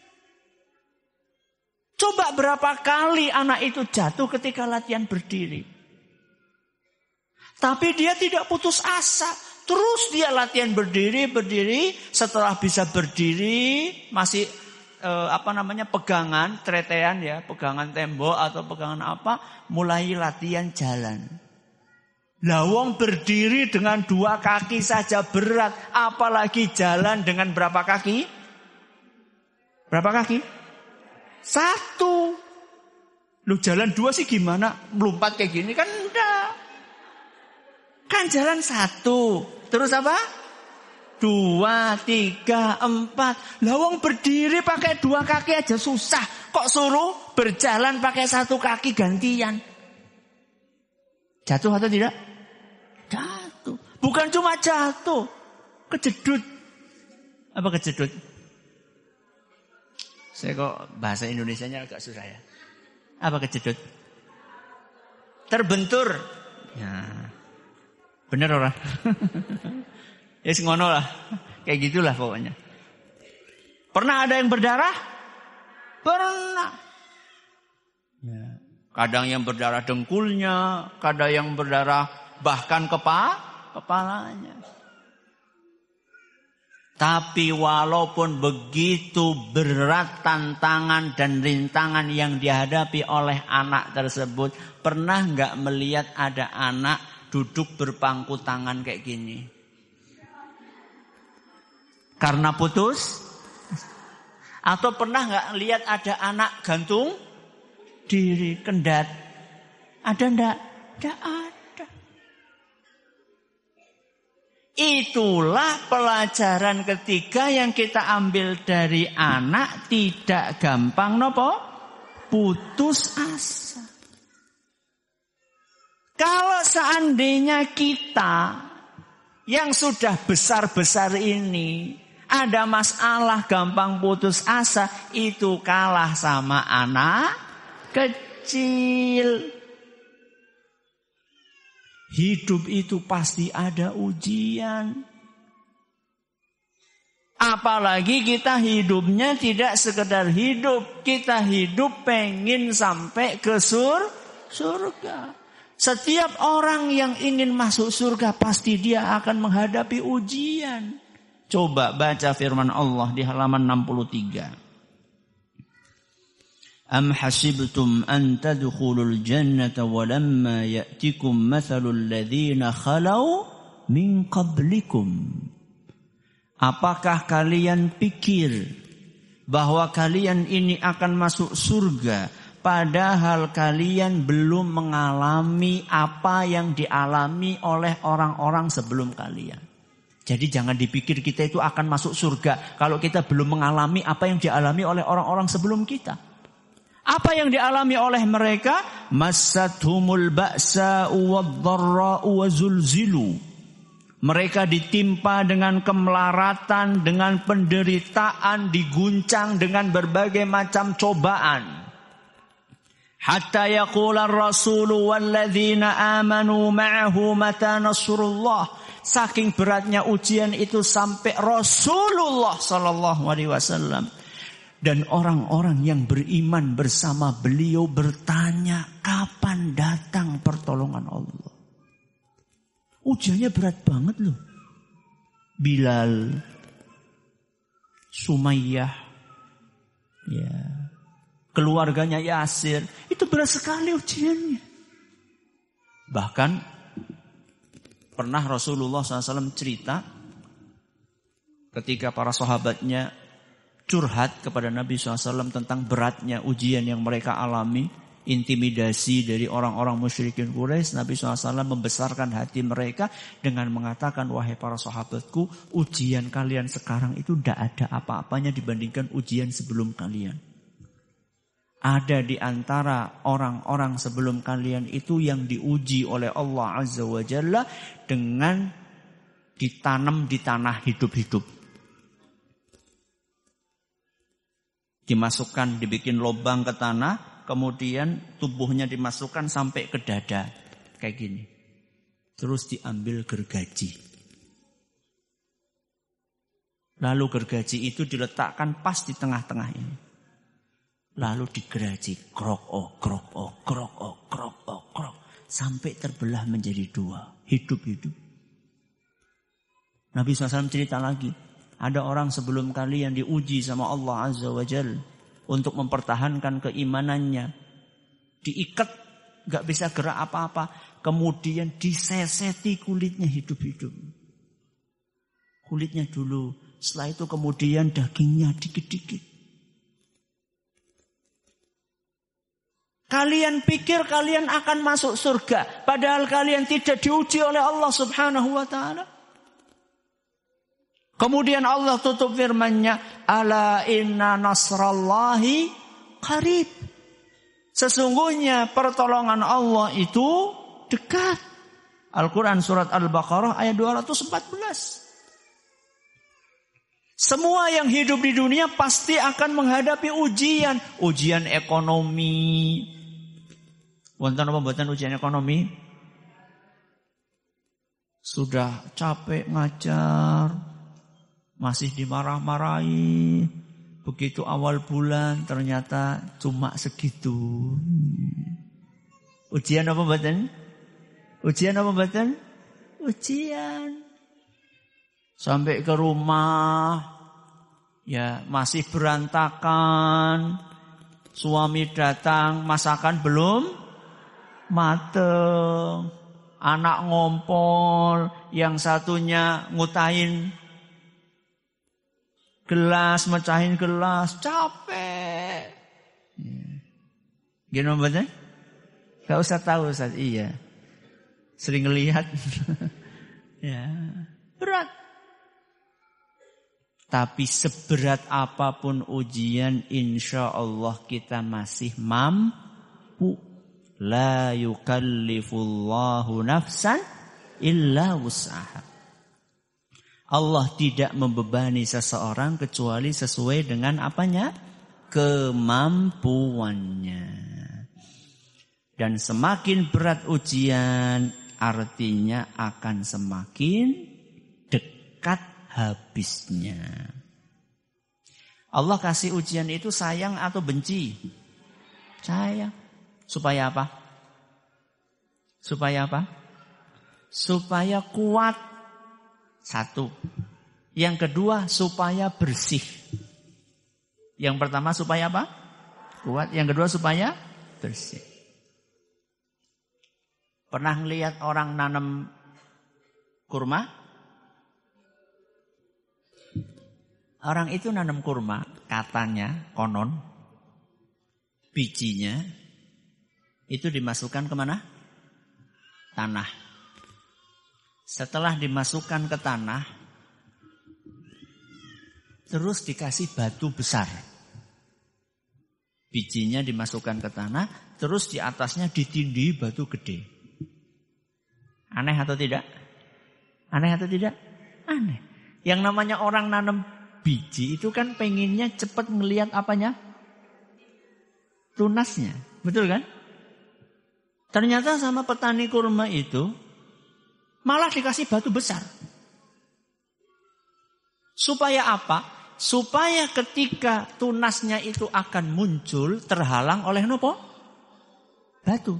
Coba berapa kali anak itu jatuh ketika latihan berdiri. Tapi dia tidak putus asa. Terus dia latihan berdiri, berdiri. Setelah bisa berdiri, masih eh, apa namanya pegangan, tretean ya, pegangan tembok atau pegangan apa, mulai latihan jalan. Lawong berdiri dengan dua kaki saja berat, apalagi jalan dengan berapa kaki? Berapa kaki? Satu. Lu jalan dua sih gimana? Melompat kayak gini kan enggak. Kan jalan satu. Terus apa? Dua, tiga, empat. Lawong berdiri pakai dua kaki aja susah. Kok suruh berjalan pakai satu kaki gantian? Jatuh atau tidak? Jatuh. Bukan cuma jatuh. Kejedut. Apa kejedut? Saya kok bahasa Indonesianya agak susah ya. Apa kejedut? Terbentur. Ya. Bener orang. Ya ngono lah. Kayak gitulah pokoknya. Pernah ada yang berdarah? Pernah. Ya. Kadang yang berdarah dengkulnya, kadang yang berdarah bahkan kepa, kepalanya. Tapi walaupun begitu berat tantangan dan rintangan yang dihadapi oleh anak tersebut, pernah nggak melihat ada anak duduk berpangku tangan kayak gini? Karena putus? Atau pernah nggak lihat ada anak gantung diri, kendat? Ada ndak? Ndak ada. Itulah pelajaran ketiga yang kita ambil dari anak, tidak gampang nopo putus asa. Kalau seandainya kita yang sudah besar-besar ini ada masalah gampang putus asa, itu kalah sama anak kecil. Hidup itu pasti ada ujian. Apalagi kita hidupnya tidak sekedar hidup. Kita hidup pengen sampai ke sur, surga. Setiap orang yang ingin masuk surga pasti dia akan menghadapi ujian. Coba baca firman Allah di halaman enam puluh tiga. Am hasibtum an tadkhulul jannata walamma ya'tikum mathalul ladzina khalau min qablikum. Apakah kalian pikir bahwa kalian ini akan masuk surga padahal kalian belum mengalami apa yang dialami oleh orang-orang sebelum kalian? Jadi jangan dipikir kita itu akan masuk surga kalau kita belum mengalami apa yang dialami oleh orang-orang sebelum kita. Apa yang dialami oleh mereka? Massathumul ba'sa'u wadh-dharra'u wa zulzilu. Mereka ditimpa dengan kemelaratan, dengan penderitaan, diguncang dengan berbagai macam cobaan. Hatta yaqula ar-rasulu walladzina amanu ma'ahu mata nasrullah. Saking beratnya ujian itu sampai Rasulullah sallallahu alaihi wasallam dan orang-orang yang beriman bersama beliau bertanya, kapan datang pertolongan Allah? Ujiannya berat banget loh. Bilal, Sumayyah, ya, keluarganya Yasir, itu berat sekali ujiannya. Bahkan pernah Rasulullah shallallahu alaihi wasallam cerita ketika para sahabatnya curhat kepada Nabi shallallahu alaihi wasallam tentang beratnya ujian yang mereka alami, intimidasi dari orang-orang musyrikin Quraisy. Nabi shallallahu alaihi wasallam membesarkan hati mereka dengan mengatakan, wahai para sahabatku, ujian kalian sekarang itu tidak ada apa-apanya dibandingkan ujian sebelum kalian. Ada di antara orang-orang sebelum kalian itu yang diuji oleh Allah Azza wa Jalla dengan ditanam di tanah hidup-hidup. Dimasukkan, dibikin lubang ke tanah, kemudian tubuhnya dimasukkan sampai ke dada. Kayak gini. Terus diambil gergaji. Lalu gergaji itu diletakkan pas di tengah-tengah ini. Lalu digeraji, krok oh krok oh krok oh krok oh krok, sampai terbelah menjadi dua, hidup-hidup. Nabi shallallahu alaihi wasallam cerita lagi, ada orang sebelum kalian diuji sama Allah Azza wa Jalla untuk mempertahankan keimanannya, diikat, gak bisa gerak apa-apa, kemudian diseseti kulitnya hidup-hidup. Kulitnya dulu, setelah itu kemudian dagingnya dikit-dikit. Kalian pikir kalian akan masuk surga, padahal kalian tidak diuji oleh Allah Subhanahu wa taala. Kemudian Allah tutup firman-Nya, ala inna nasrallahi qarib. Sesungguhnya pertolongan Allah itu dekat. Al-Quran surat Al-Baqarah ayat dua ratus empat belas. Semua yang hidup di dunia pasti akan menghadapi ujian. Ujian ekonomi. Wonten apa mboten ujian ekonomi? Sudah capek ngajar, masih dimarah-marahi. Begitu awal bulan ternyata cuma segitu. Ujian apa mboten? Ujian apa mboten? Ujian. Sampai ke rumah, ya masih berantakan. Suami datang, masakan belum mateng. Anak ngompol, yang satunya ngutahin gelas, mecahin gelas, capek. Gimana betul? Gak usah tahu Ustaz, iya. Sering ngelihat. Ya, berat. Tapi seberat apapun ujian, insya Allah kita masih mampu. La yukallifullahu nafsan illa wus'aha. Allah tidak membebani seseorang kecuali sesuai dengan apanya? Kemampuannya. Dan semakin berat ujian, artinya akan semakin dekat habisnya. Allah kasih ujian itu sayang atau benci? Sayang. Supaya apa? Supaya apa? Supaya kuat. Satu. Yang kedua, supaya bersih. Yang pertama supaya apa? Kuat. Yang kedua supaya bersih. Pernah lihat orang nanam kurma? Orang itu nanam kurma, katanya, konon, bijinya itu dimasukkan kemana? Tanah. Setelah dimasukkan ke tanah, terus dikasih batu besar. Bijinya dimasukkan ke tanah, terus di atasnya ditindih batu gede. Aneh atau tidak? Aneh atau tidak? Aneh. Yang namanya orang nanam biji itu kan pengennya cepat ngelihat apanya? Tunasnya. Betul kan? Ternyata sama petani kurma itu malah dikasih batu besar. Supaya apa? Supaya ketika tunasnya itu akan muncul terhalang oleh nopo? Batu.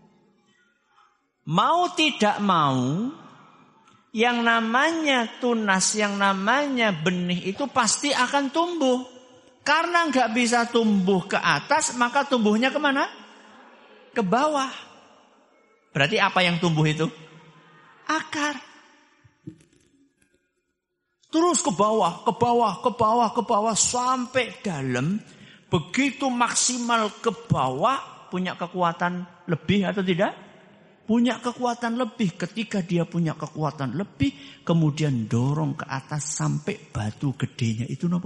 Mau tidak mau, yang namanya tunas, yang namanya benih itu pasti akan tumbuh. Karena nggak bisa tumbuh ke atas, maka tumbuhnya kemana? Ke bawah. Berarti apa yang tumbuh itu? Akar. Terus ke bawah, ke bawah, ke bawah, ke bawah, sampai dalam. Begitu maksimal ke bawah, punya kekuatan lebih atau tidak? Punya kekuatan lebih. Ketika dia punya kekuatan lebih, kemudian dorong ke atas sampai batu gedenya itu apa?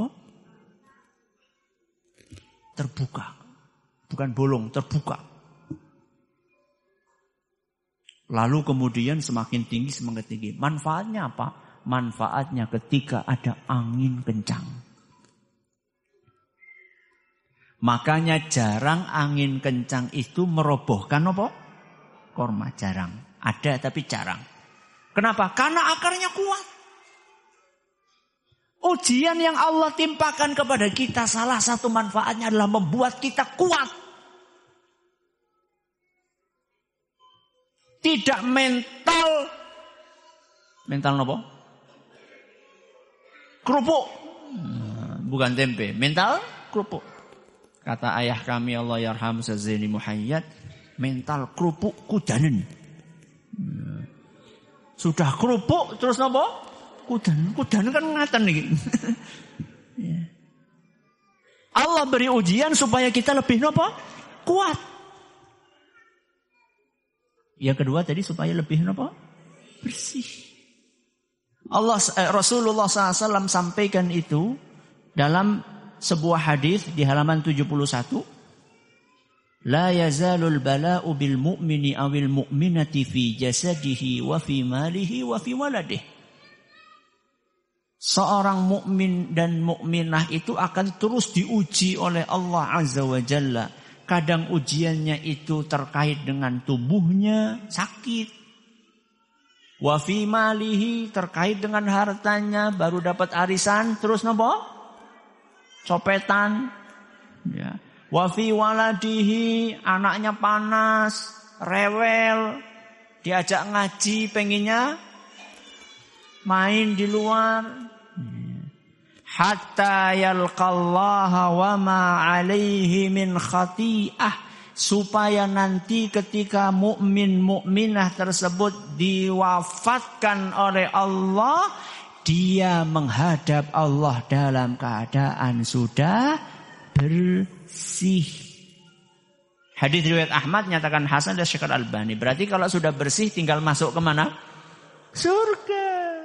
Terbuka. Bukan bolong, terbuka. Lalu kemudian semakin tinggi, semakin tinggi. Manfaatnya apa? Manfaatnya ketika ada angin kencang. Makanya jarang angin kencang itu merobohkan apa? Korma, jarang. Ada tapi jarang. Kenapa? Karena akarnya kuat. Ujian yang Allah timpakan kepada kita, salah satu manfaatnya adalah membuat kita kuat. Tidak mental. Mental apa? Kerupuk. Bukan tempe. Mental kerupuk. Kata ayah kami Allah yarham Zaini Muhayyad, mental kerupuk kudanen. Sudah kerupuk terus napa? Kudanen. Kudanen kan ngaten iki. Allah beri ujian supaya kita lebih napa? Kuat. Yang kedua tadi supaya lebih napa? Bersih. Allah eh, Rasulullah shallallahu alaihi wasallam sampaikan itu dalam sebuah hadis di halaman tujuh puluh satu. La yazalul bala'u bil mu'mini awil mu'minati fi jasadihi wa fi malihi wa fi waladihi. Seorang mukmin dan mukminah itu akan terus diuji oleh Allah Azza wa Jalla. Kadang ujiannya itu terkait dengan tubuhnya, sakit. Wa fi malihi, terkait dengan hartanya, baru dapat arisan, terus nopo? Copetan. Ya. Wa fi waladihi, anaknya panas, rewel, diajak ngaji, pengennya main di luar. Hatta yalqallaha wa ma alaihi min khati'ah, supaya nanti ketika mukmin mukminah tersebut diwafatkan oleh Allah, dia menghadap Allah dalam keadaan sudah bersih. Hadis riwayat Ahmad nyatakan hasan dan Syekh Al-Albani. Berarti kalau sudah bersih tinggal masuk ke mana? Surga.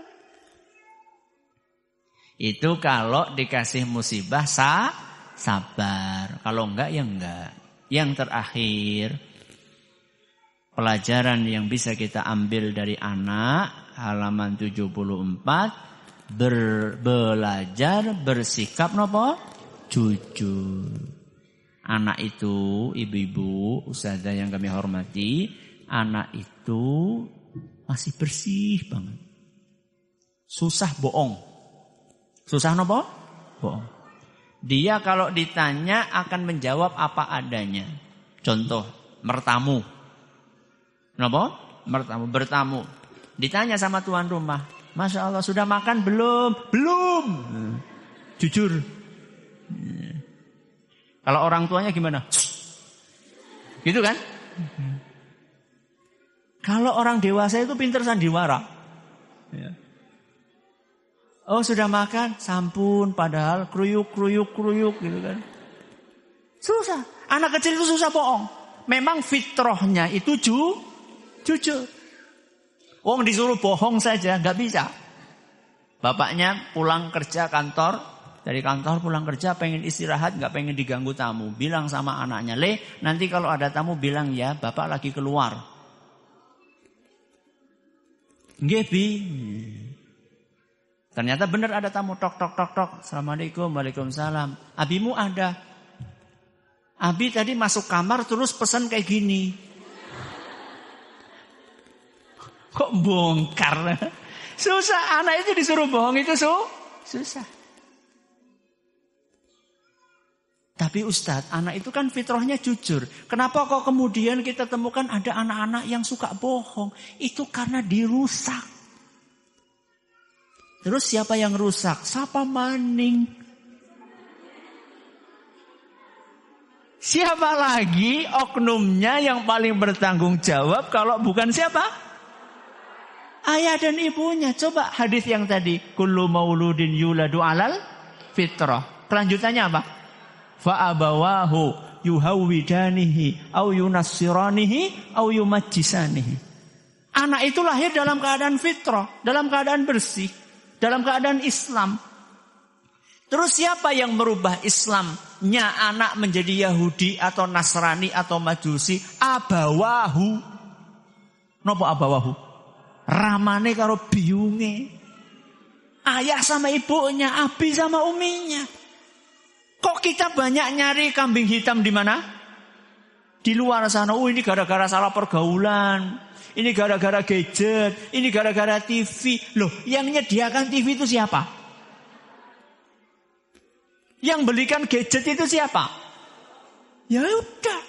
Itu kalau dikasih musibah sah, sabar. Kalau enggak ya enggak. Yang terakhir, pelajaran yang bisa kita ambil dari anak, halaman tujuh puluh empat, ber, belajar bersikap nopo? Jujur. Anak itu, ibu-ibu, ustazah yang kami hormati, anak itu masih bersih banget. Susah bohong. Susah nopo? Bohong. Dia kalau ditanya akan menjawab apa adanya. Contoh, mertamu. Nopo? Mertamu, bertamu. Ditanya sama tuan rumah, Masya Allah sudah makan belum? Belum. Hmm. Jujur. Hmm. Kalau orang tuanya gimana? Gitu kan? Hmm. Kalau orang dewasa itu pintar sandiwara. Ya. Oh sudah makan, sampun, padahal kruyuk, kruyuk, kruyuk gitu kan. Susah. Anak kecil itu susah bohong. Memang fitrahnya itu ju, jujur. Wong disuruh bohong saja, nggak bisa. Bapaknya pulang kerja kantor, dari kantor pulang kerja pengen istirahat, nggak pengen diganggu tamu. Bilang sama anaknya, Le, nanti kalau ada tamu bilang ya, bapak lagi keluar. Nggih, Bi. Ternyata benar ada tamu, tok tok tok tok. Assalamualaikum, waalaikumsalam. Abimu ada. Abi tadi masuk kamar terus pesan kayak gini. Kok bongkar? Susah, anak itu disuruh bohong itu su susah. Tapi Ustadz, anak itu kan fitrahnya jujur. Kenapa kok kemudian kita temukan ada anak-anak yang suka bohong? Itu karena dirusak. Terus siapa yang rusak? Siapa maning? Siapa lagi oknumnya yang paling bertanggung jawab kalau bukan siapa? Ayah dan ibunya. Coba hadis yang tadi. Kullu mauludin yuladu alal fitrah. Kelanjutannya apa? Fa'abawahu yuhawwidanihi au yunassiranihi au yumajjisanihi. Anak itu lahir dalam keadaan fitrah, dalam keadaan bersih, dalam keadaan Islam. Terus siapa yang merubah Islamnya anak menjadi Yahudi atau Nasrani atau Majusi? Abawahu. Napa abawahu? Ramane karo biyunge. Ayah sama ibunya, abi sama uminya. Kok kita banyak nyari kambing hitam di mana? Di luar sana. Oh, ini gara-gara salah pergaulan. Ini gara-gara gadget. Ini gara-gara T V. Loh, yang menyediakan T V itu siapa? Yang belikan gadget itu siapa? Ya udah.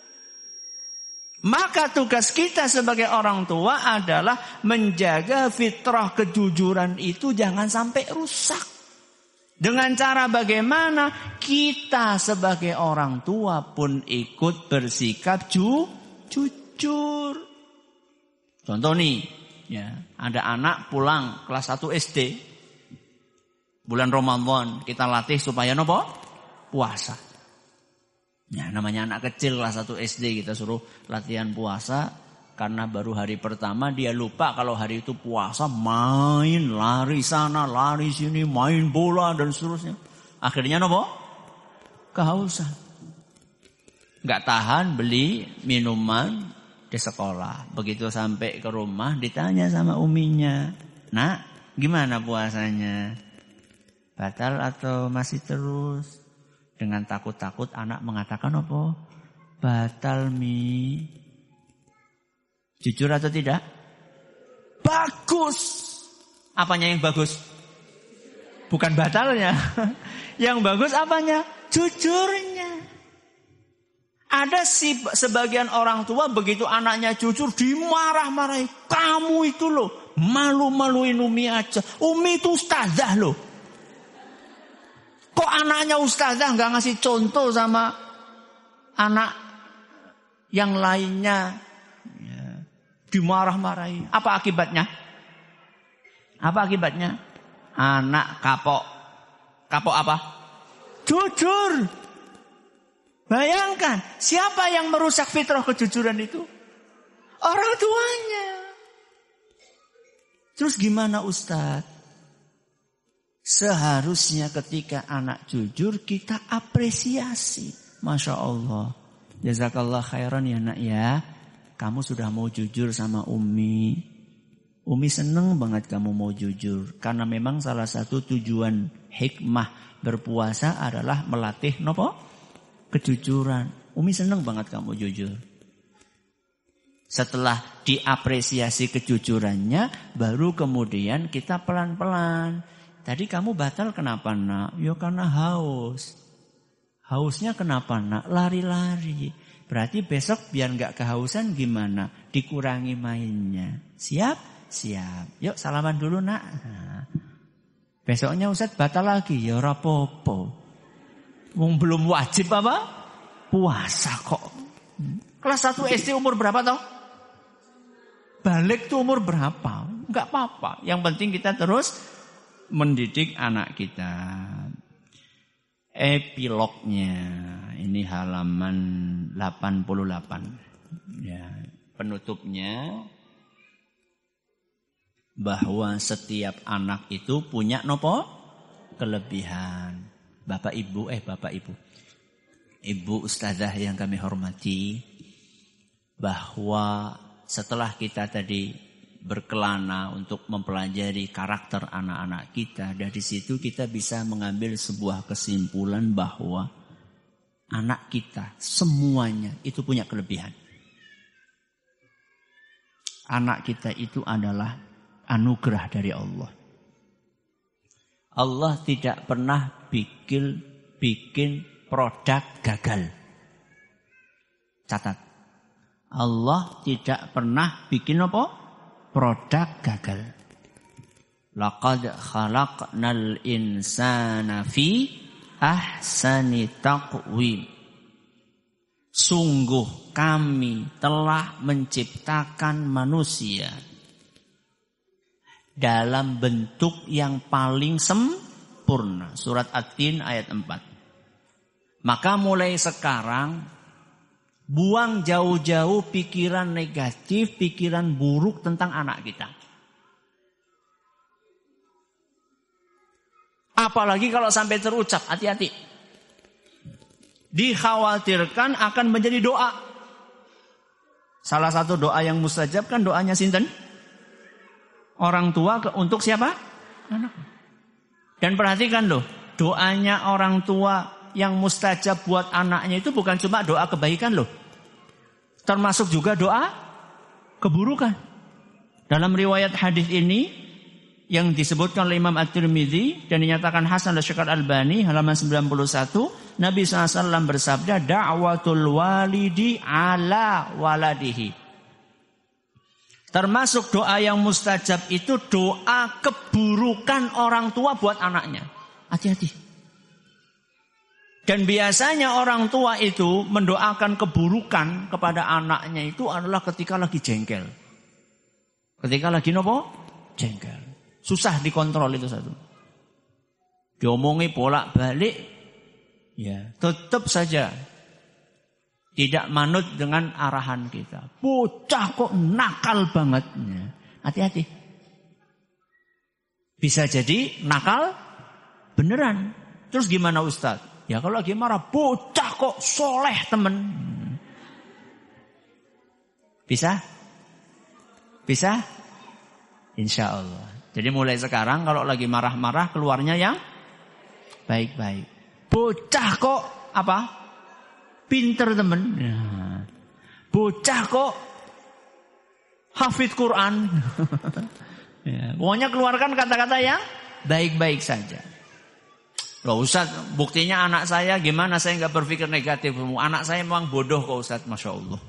Maka tugas kita sebagai orang tua adalah menjaga fitrah kejujuran itu jangan sampai rusak. Dengan cara bagaimana kita sebagai orang tua pun ikut bersikap ju, jujur. Contoh nih, ya, ada anak pulang kelas satu S D. Bulan Ramadan kita latih supaya nopo? Puasa. Ya, namanya anak kecil kelas satu S D kita suruh latihan puasa. Karena baru hari pertama dia lupa kalau hari itu puasa, main, lari sana, lari sini, main bola dan seterusnya. Akhirnya nopo? Kehausan. Gak tahan beli minuman di sekolah. Begitu sampai ke rumah ditanya sama uminya, Nak, gimana puasanya? Batal atau masih terus? Dengan takut-takut anak mengatakan apa? Batal, Mi. Jujur atau tidak? Bagus. Apanya yang bagus? Bukan batalnya. Yang bagus apanya? Jujurnya. Ada si sebagian orang tua begitu anaknya jujur dimarah-marahi. Kamu itu loh malu-maluin Umi aja. Umi itu ustazah loh. Kok anaknya ustazah gak ngasih contoh sama anak yang lainnya? Dimarah-marahi. Apa akibatnya? Apa akibatnya? Anak kapok. Kapok apa? Jujur. Bayangkan, siapa yang merusak fitrah kejujuran itu? Orang tuanya. Terus gimana Ustaz? Seharusnya ketika anak jujur kita apresiasi. Masya Allah. Jazakallah khairan ya nak ya. Kamu sudah mau jujur sama Umi. Umi seneng banget kamu mau jujur. Karena memang salah satu tujuan hikmah berpuasa adalah melatih nopo? Kejujuran. Umi seneng banget kamu jujur. Setelah diapresiasi kejujurannya, baru kemudian kita pelan-pelan. Tadi kamu batal kenapa nak? Ya karena haus. Hausnya kenapa nak? Lari-lari. Berarti besok biar nggak kehausan gimana? Dikurangi mainnya. Siap? Siap. Yuk salaman dulu nak. Nah, besoknya Ustaz batal lagi. Ya rapopo. Wong belum wajib apa? Puasa kok. Kelas satu S D umur berapa toh? Balik tuh umur berapa? Nggak apa-apa. Yang penting kita terus mendidik anak kita. Epilognya ini halaman delapan puluh delapan. Ya, penutupnya bahwa setiap anak itu punya nopo? kelebihan. Bapak Ibu, eh Bapak Ibu. Ibu Ustazah yang kami hormati, bahwa setelah kita tadi berkelana untuk mempelajari karakter anak-anak kita, dari situ kita bisa mengambil sebuah kesimpulan bahwa anak kita semuanya itu punya kelebihan. Anak kita itu adalah anugerah dari Allah. Allah tidak pernah bikin bikin produk gagal. Catat. Allah tidak pernah bikin apa? Produk gagal. Laqad khalaqnal insana fi ahsani taqwim. Sungguh kami telah menciptakan manusia dalam bentuk yang paling sempurna. Surat At-Tin ayat empat. Maka mulai sekarang buang jauh-jauh pikiran negatif, pikiran buruk tentang anak kita. Apalagi kalau sampai terucap, hati-hati. Dikhawatirkan akan menjadi doa. Salah satu doa yang mustajab kan doanya sinten? Orang tua ke, untuk siapa? Anak. Dan perhatikan loh, doanya orang tua yang mustajab buat anaknya itu bukan cuma doa kebaikan loh. Termasuk juga doa keburukan. Dalam riwayat hadis ini yang disebutkan oleh Imam At-Tirmidzi dan dinyatakan hasan oleh Syekh Al-Albani halaman sembilan puluh satu, Nabi shallallahu alaihi wasallam bersabda, da'watul walidi ala waladihi. Termasuk doa yang mustajab itu doa keburukan orang tua buat anaknya. Hati-hati. Dan biasanya orang tua itu mendoakan keburukan kepada anaknya itu adalah ketika lagi jengkel. Ketika lagi nopo? Jengkel. Susah dikontrol itu satu. Diomongi bolak-balik, ya tetap saja tidak manut dengan arahan kita. Bocah kok nakal banget. Ya, hati-hati. Bisa jadi nakal beneran. Terus gimana Ustaz? Ya kalau lagi marah, bocah kok soleh temen. Bisa? Bisa? Insya Allah. Jadi mulai sekarang kalau lagi marah-marah keluarnya yang baik-baik. Bocah kok apa? Pinter temen. Ya. Bocah kok hafid Quran. Ya. Pokoknya keluarkan kata-kata yang baik-baik saja. Loh Ustaz, buktinya anak saya gimana saya nggak berpikir negatif. Anak saya memang bodoh kok Ustaz, Masya Allah.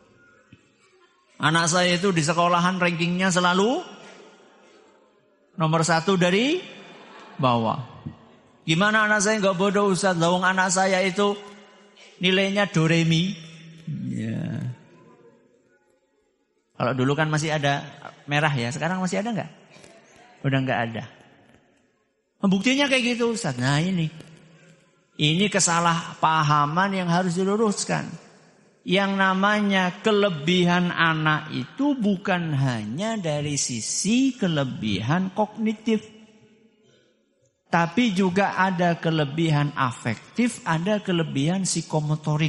Anak saya itu di sekolahan rankingnya selalu nomor satu dari bawah. Gimana anak saya nggak bodoh Ustaz? Lawang anak saya itu nilainya doremi. Ya. Kalau dulu kan masih ada merah ya, sekarang masih ada nggak? Udah nggak ada. Buktinya kayak gitu Ustaz. Nah ini. Ini kesalahpahaman yang harus diluruskan. Yang namanya kelebihan anak itu bukan hanya dari sisi kelebihan kognitif. Tapi juga ada kelebihan afektif, ada kelebihan psikomotorik.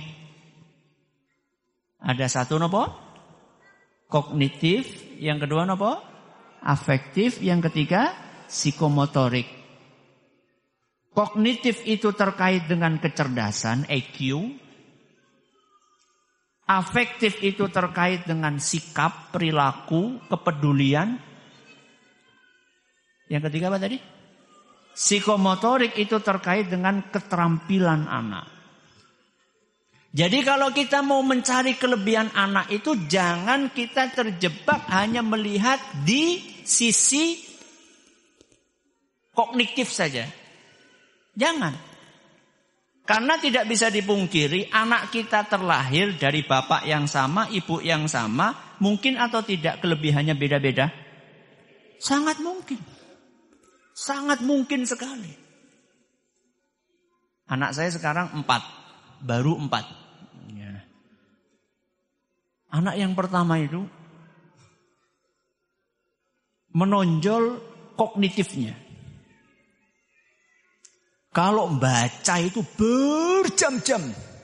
Ada satu nopo? Kognitif, yang kedua nopo? Afektif, yang ketiga psikomotorik. Kognitif itu terkait dengan kecerdasan, I Q. Afektif itu terkait dengan sikap, perilaku, kepedulian. Yang ketiga apa tadi? Psikomotorik itu terkait dengan keterampilan anak. Jadi kalau kita mau mencari kelebihan anak itu jangan kita terjebak hanya melihat di sisi kognitif saja. Jangan. Karena tidak bisa dipungkiri anak kita terlahir dari bapak yang sama, ibu yang sama. Mungkin atau tidak kelebihannya beda-beda? Sangat mungkin. Sangat mungkin sekali. Anak saya sekarang empat. Baru empat. Ya. Anak yang pertama itu menonjol kognitifnya. Kalau baca itu berjam-jam.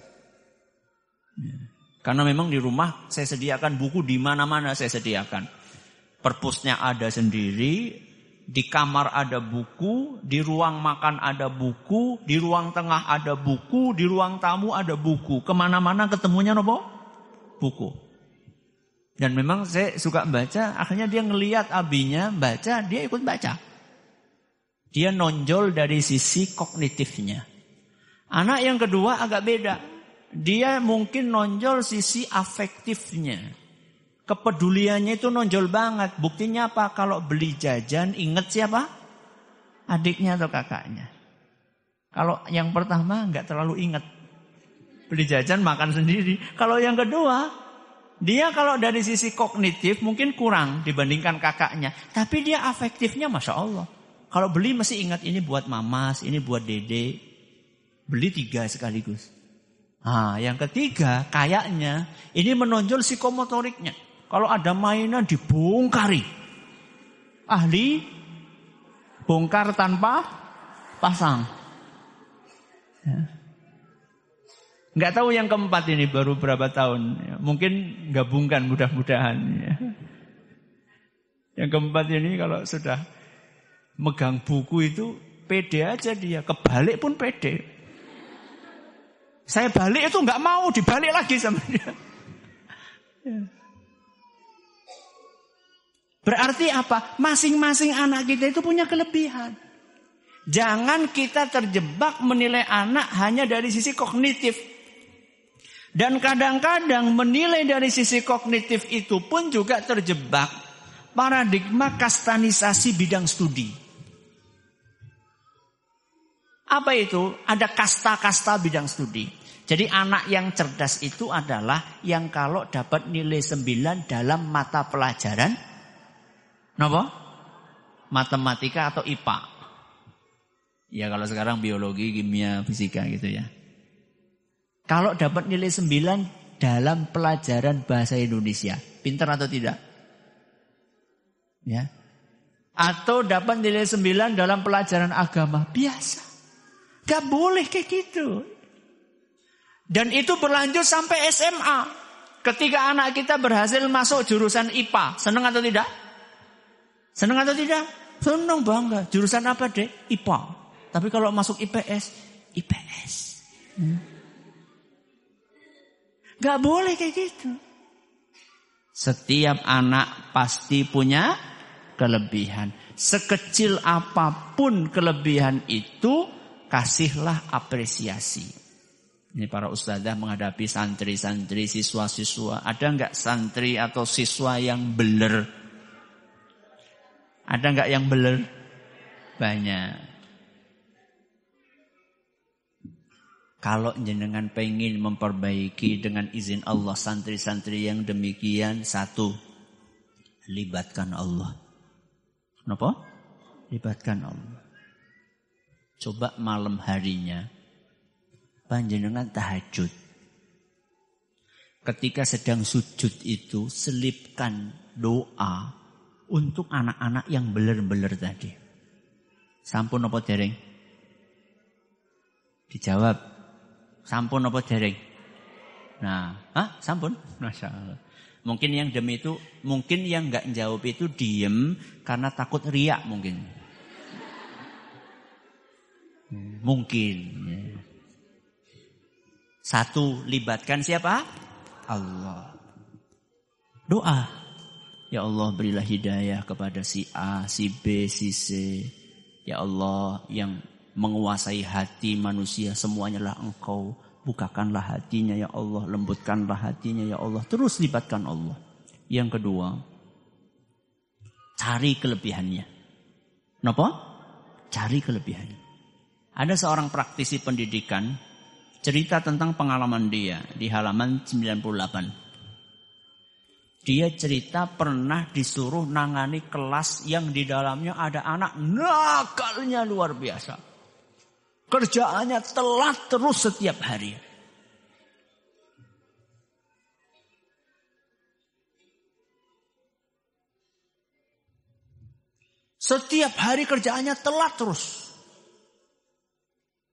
Karena memang di rumah saya sediakan buku di mana-mana saya sediakan. Perpusnya ada sendiri, di kamar ada buku, di ruang makan ada buku, di ruang tengah ada buku, di ruang tamu ada buku. Kemana-mana ketemunya nopo? Buku. Dan memang saya suka baca, akhirnya dia ngelihat abinya baca, dia ikut baca. Dia nonjol dari sisi kognitifnya. Anak yang kedua agak beda. Dia mungkin nonjol sisi afektifnya. Kepeduliannya itu nonjol banget. Buktinya apa? Kalau beli jajan inget siapa? Adiknya atau kakaknya. Kalau yang pertama nggak terlalu inget. Beli jajan makan sendiri. Kalau yang kedua, dia kalau dari sisi kognitif mungkin kurang dibandingkan kakaknya. Tapi dia afektifnya Masya Allah. Kalau beli mesti ingat ini buat mamas, ini buat dede. Beli tiga sekaligus. Nah, yang ketiga kayaknya ini menonjol psikomotoriknya. Kalau ada mainan dibongkari. Ahli bongkar tanpa pasang. Ya. Nggak tahu yang keempat ini baru berapa tahun. Ya, mungkin gabungkan mudah-mudahan. Ya. Yang keempat ini kalau sudah megang buku itu pede aja dia. Kebalik pun pede. Saya balik itu nggak mau dibalik lagi sama dia. Ya. Berarti apa? Masing-masing anak kita itu punya kelebihan. Jangan kita terjebak menilai anak hanya dari sisi kognitif. Dan kadang-kadang menilai dari sisi kognitif itu pun juga terjebak paradigma kastanisasi bidang studi. Apa itu? Ada kasta-kasta bidang studi. Jadi anak yang cerdas itu adalah yang kalau dapat nilai sembilan dalam mata pelajaran, apa? Matematika atau I P A. Ya kalau sekarang biologi, kimia, fisika gitu ya. Kalau dapat nilai sembilan dalam pelajaran bahasa Indonesia, pintar atau tidak? Ya. Atau dapat nilai sembilan dalam pelajaran agama, biasa. Gak boleh kayak gitu. Dan itu berlanjut sampai S M A. Ketika anak kita berhasil masuk jurusan I P A, senang atau tidak? Senang atau tidak? Senang bangga. Jurusan apa deh? I P A. Tapi kalau masuk I P S, I P S. Hmm. Gak boleh kayak gitu. Setiap anak pasti punya kelebihan. Sekecil apapun kelebihan itu, kasihlah apresiasi. Ini para ustadzah menghadapi santri-santri, siswa-siswa. Ada enggak santri atau siswa yang beler? Ada enggak yang beler? Banyak. Kalau jenengan pengen memperbaiki dengan izin Allah santri-santri yang demikian, satu, libatkan Allah. Kenapa? Libatkan Allah. Coba malam harinya panjenengan tahajud. Ketika sedang sujud itu selipkan doa untuk anak-anak yang beler-beler tadi. Sampun apa dereng? Dijawab. Sampun apa dereng? Nah, ah, sampun? Masya Allah. Mungkin yang demi itu, mungkin yang nggak jawab itu diem karena takut riak mungkin. Mungkin. Satu, libatkan siapa? Allah. Doa. Ya Allah berilah hidayah kepada si A, si B, si C. Ya Allah yang menguasai hati manusia semuanya lah Engkau. Bukakanlah hatinya ya Allah, lembutkanlah hatinya ya Allah. Terus libatkan Allah. Yang kedua, cari kelebihannya. Kenapa? Cari kelebihannya. Ada seorang praktisi pendidikan cerita tentang pengalaman dia di halaman sembilan puluh delapan. Dia cerita pernah disuruh nangani kelas yang di dalamnya ada anak nakalnya luar biasa. Kerjaannya telat terus setiap hari. Setiap hari kerjaannya telat terus.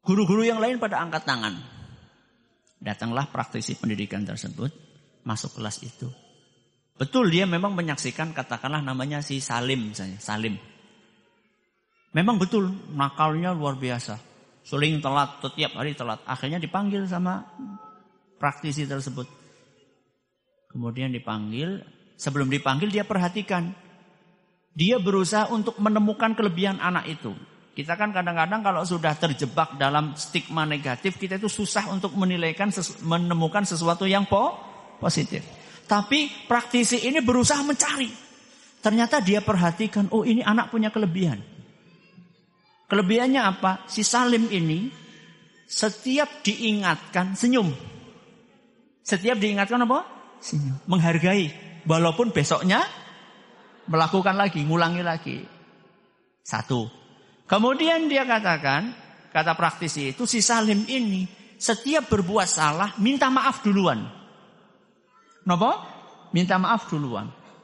Guru-guru yang lain pada angkat tangan. Datanglah praktisi pendidikan tersebut, masuk kelas itu. Betul dia memang menyaksikan, katakanlah namanya si Salim misalnya, Salim. Memang betul nakalnya luar biasa. Sering telat, setiap hari telat. Akhirnya dipanggil sama praktisi tersebut. Kemudian dipanggil, sebelum dipanggil dia perhatikan. Dia berusaha untuk menemukan kelebihan anak itu. Kita kan kadang-kadang kalau sudah terjebak dalam stigma negatif, kita itu susah untuk menilaikan, sesu, menemukan sesuatu yang po, positif. Tapi praktisi ini berusaha mencari. Ternyata dia perhatikan, oh ini anak punya kelebihan. Kelebihannya apa? Si Salim ini setiap diingatkan senyum. Setiap diingatkan apa? Senyum. Menghargai. Walaupun besoknya melakukan lagi, ngulangi lagi. Satu. Kemudian dia katakan, kata praktisi itu, si Salim ini setiap berbuat salah minta maaf duluan. Kenapa? Minta maaf duluan.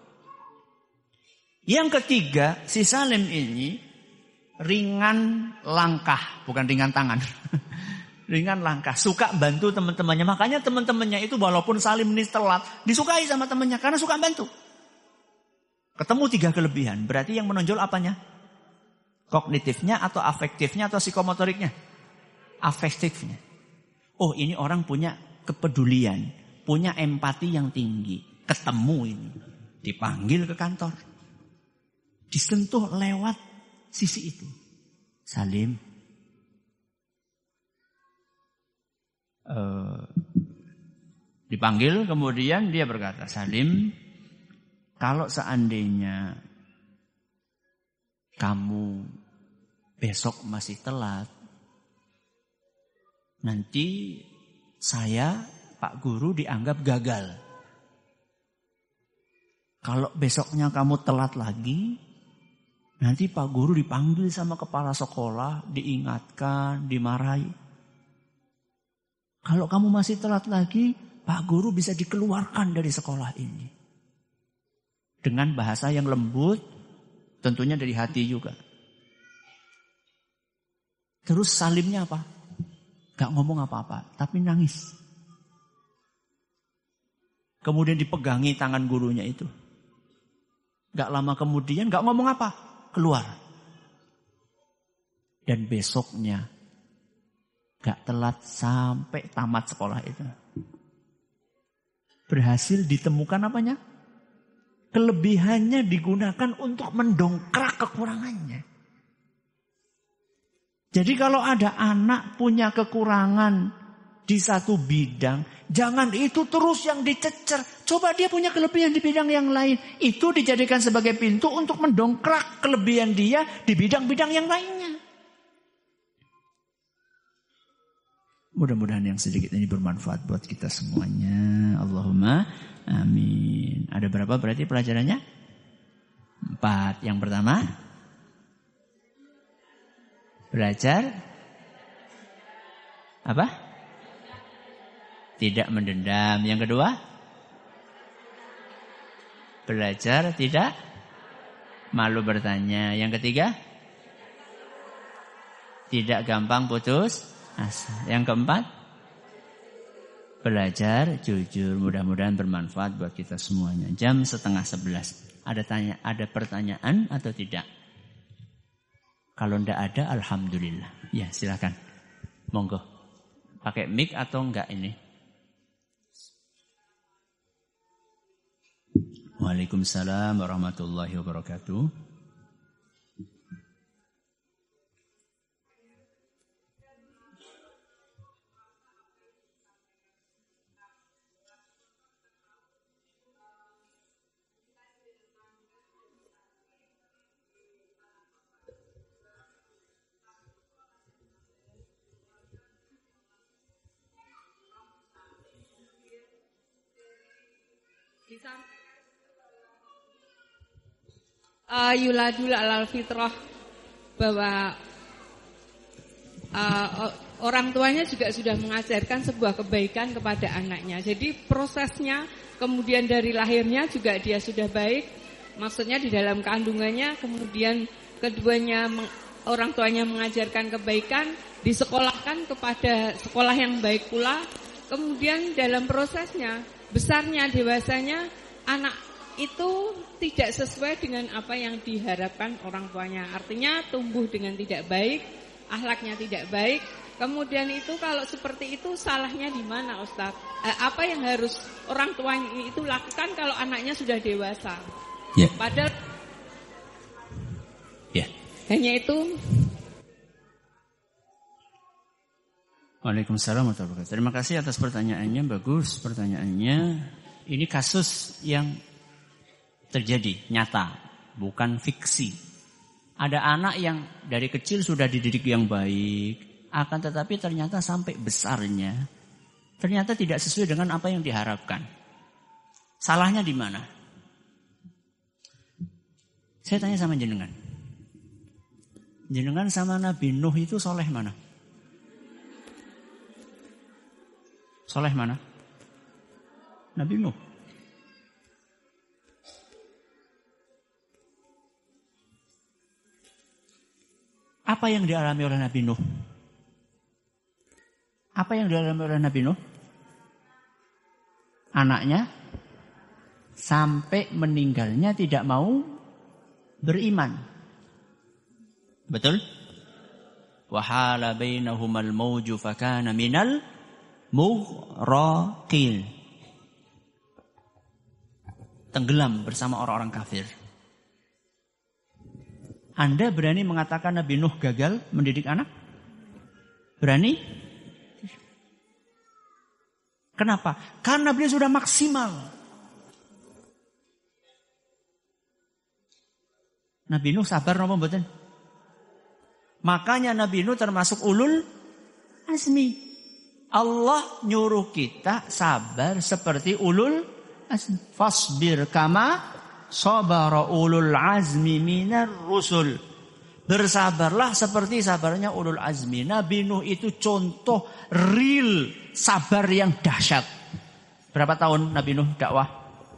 Yang ketiga, si Salim ini ringan langkah, bukan ringan tangan. Ringan langkah, suka bantu teman-temannya. Makanya teman-temannya itu walaupun Salim ini telat, disukai sama temannya karena suka bantu. Ketemu tiga kelebihan, berarti yang menonjol apanya? Kognitifnya atau afektifnya atau psikomotoriknya? Afektifnya. Oh ini orang punya kepedulian, punya empati yang tinggi. Ketemu ini, dipanggil ke kantor. Disentuh lewat sisi itu. Salim. Uh, dipanggil kemudian dia berkata, Salim, kalau seandainya kamu besok masih telat, nanti saya, Pak Guru, dianggap gagal. Kalau besoknya kamu telat lagi, nanti Pak Guru dipanggil sama kepala sekolah, diingatkan, dimarahi. Kalau kamu masih telat lagi, Pak Guru bisa dikeluarkan dari sekolah ini. Dengan bahasa yang lembut, tentunya dari hati juga. Terus Salimnya apa? Gak ngomong apa-apa, tapi nangis. Kemudian dipegangi tangan gurunya itu. Gak lama kemudian gak ngomong apa, keluar. Dan besoknya gak telat sampai tamat sekolah itu. Berhasil ditemukan apanya? Kelebihannya digunakan untuk mendongkrak kekurangannya. Jadi kalau ada anak punya kekurangan di satu bidang, jangan itu terus yang dicecer. Coba dia punya kelebihan di bidang yang lain. Itu dijadikan sebagai pintu untuk mendongkrak kelebihan dia di bidang-bidang yang lainnya. Mudah-mudahan yang sedikit ini bermanfaat buat kita semuanya. Allahumma amin. Ada berapa berarti pelajarannya? Empat. Yang pertama, belajar apa? Tidak mendendam. Yang kedua, belajar tidak malu bertanya. Yang ketiga, tidak gampang putus asa. Yang keempat, belajar jujur. Mudah-mudahan bermanfaat buat kita semuanya. Jam setengah sebelas. Ada tanya, ada pertanyaan atau tidak? Kalau tidak ada, alhamdulillah. Ya, silakan. Monggo. Pakai mic atau enggak ini? Waalaikumsalam warahmatullahi wabarakatuh. Uh, yuladul alal fitrah, bahwa uh, orang tuanya juga sudah mengajarkan sebuah kebaikan kepada anaknya. Jadi prosesnya kemudian dari lahirnya juga dia sudah baik. Maksudnya di dalam kandungannya, kemudian keduanya orang tuanya mengajarkan kebaikan, disekolahkan kepada sekolah yang baik pula. Kemudian dalam prosesnya, besarnya, dewasanya, anak itu tidak sesuai dengan apa yang diharapkan orang tuanya. Artinya tumbuh dengan tidak baik, akhlaknya tidak baik. Kemudian itu kalau seperti itu salahnya di mana, Ustaz? Eh, apa yang harus orang tuanya itu lakukan kalau anaknya sudah dewasa? Ya. Padahal Ya. hanya itu. Waalaikumsalam warahmatullahi wabarakatuh. Terima kasih atas pertanyaannya, bagus pertanyaannya. Ini kasus yang terjadi, nyata, bukan fiksi. Ada anak yang dari kecil sudah dididik yang baik, akan tetapi ternyata sampai besarnya, ternyata tidak sesuai dengan apa yang diharapkan. Salahnya di mana? Saya tanya sama jenengan. Jenengan sama Nabi Nuh itu soleh mana? Soleh mana? Nabi Nuh. Apa yang dialami oleh Nabi Nuh? Apa yang dialami oleh Nabi Nuh? Anaknya sampai meninggalnya tidak mau beriman. Betul? Wahala bainahumal mawju fakana minal mughraqin. Tenggelam bersama orang-orang kafir. Anda berani mengatakan Nabi Nuh gagal mendidik anak? Berani? Kenapa? Karena beliau sudah maksimal. Nabi Nuh sabar napa mboten? Makanya Nabi Nuh termasuk ulul azmi. Allah nyuruh kita sabar seperti ulul azmi. Fasbir kama sabara ulul azmi minar rusul. Bersabarlah seperti sabarnya ulul azmi. Nabi Nuh itu contoh real sabar yang dahsyat. Berapa tahun Nabi Nuh dakwah?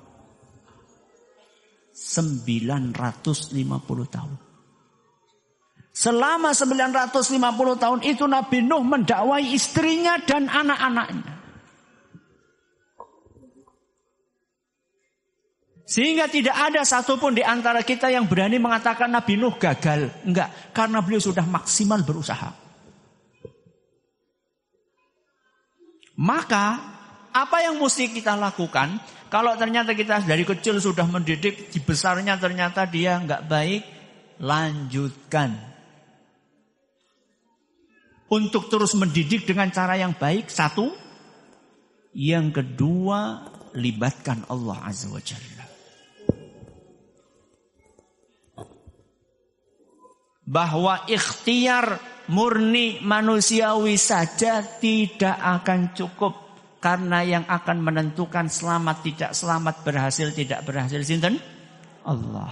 sembilan ratus lima puluh tahun. Selama sembilan ratus lima puluh tahun itu Nabi Nuh mendakwai istrinya dan anak-anaknya. Sehingga tidak ada satupun di antara kita yang berani mengatakan Nabi Nuh gagal. Enggak, karena beliau sudah maksimal berusaha. Maka, apa yang mesti kita lakukan? Kalau ternyata kita dari kecil sudah mendidik, di besarnya ternyata dia enggak baik, lanjutkan. Untuk terus mendidik dengan cara yang baik, satu. Yang kedua, libatkan Allah Azza wa Jalla. Bahwa ikhtiar murni manusiawi saja tidak akan cukup. Karena yang akan menentukan selamat tidak selamat, berhasil tidak berhasil, sinten? Allah.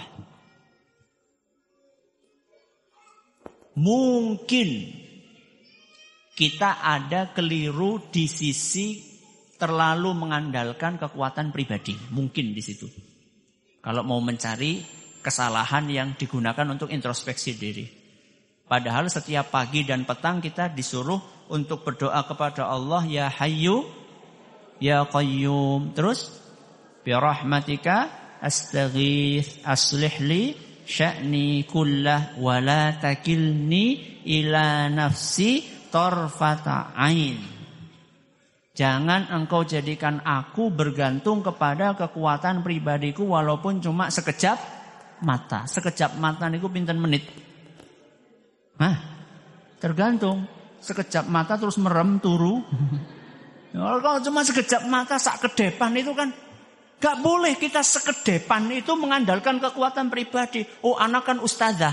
Mungkin kita ada keliru di sisi terlalu mengandalkan kekuatan pribadi. Mungkin di situ. Kalau mau mencari kesalahan yang digunakan untuk introspeksi diri. Padahal setiap pagi dan petang kita disuruh untuk berdoa kepada Allah, Ya Hayyu, Ya Qayyum. Terus, Bi rahmatika astaghith aslih li sya'ni kullah wa la takilni ila nafsi tarfata ain. Jangan engkau jadikan aku bergantung kepada kekuatan pribadiku walaupun cuma sekejap mata. Sekejap mata niku pinten menit? Nah, tergantung. Sekejap mata terus merem turu. Kalau cuma sekejap mata sak kedepan itu kan gak boleh kita sekedepan itu mengandalkan kekuatan pribadi. Oh, anak kan ustazah.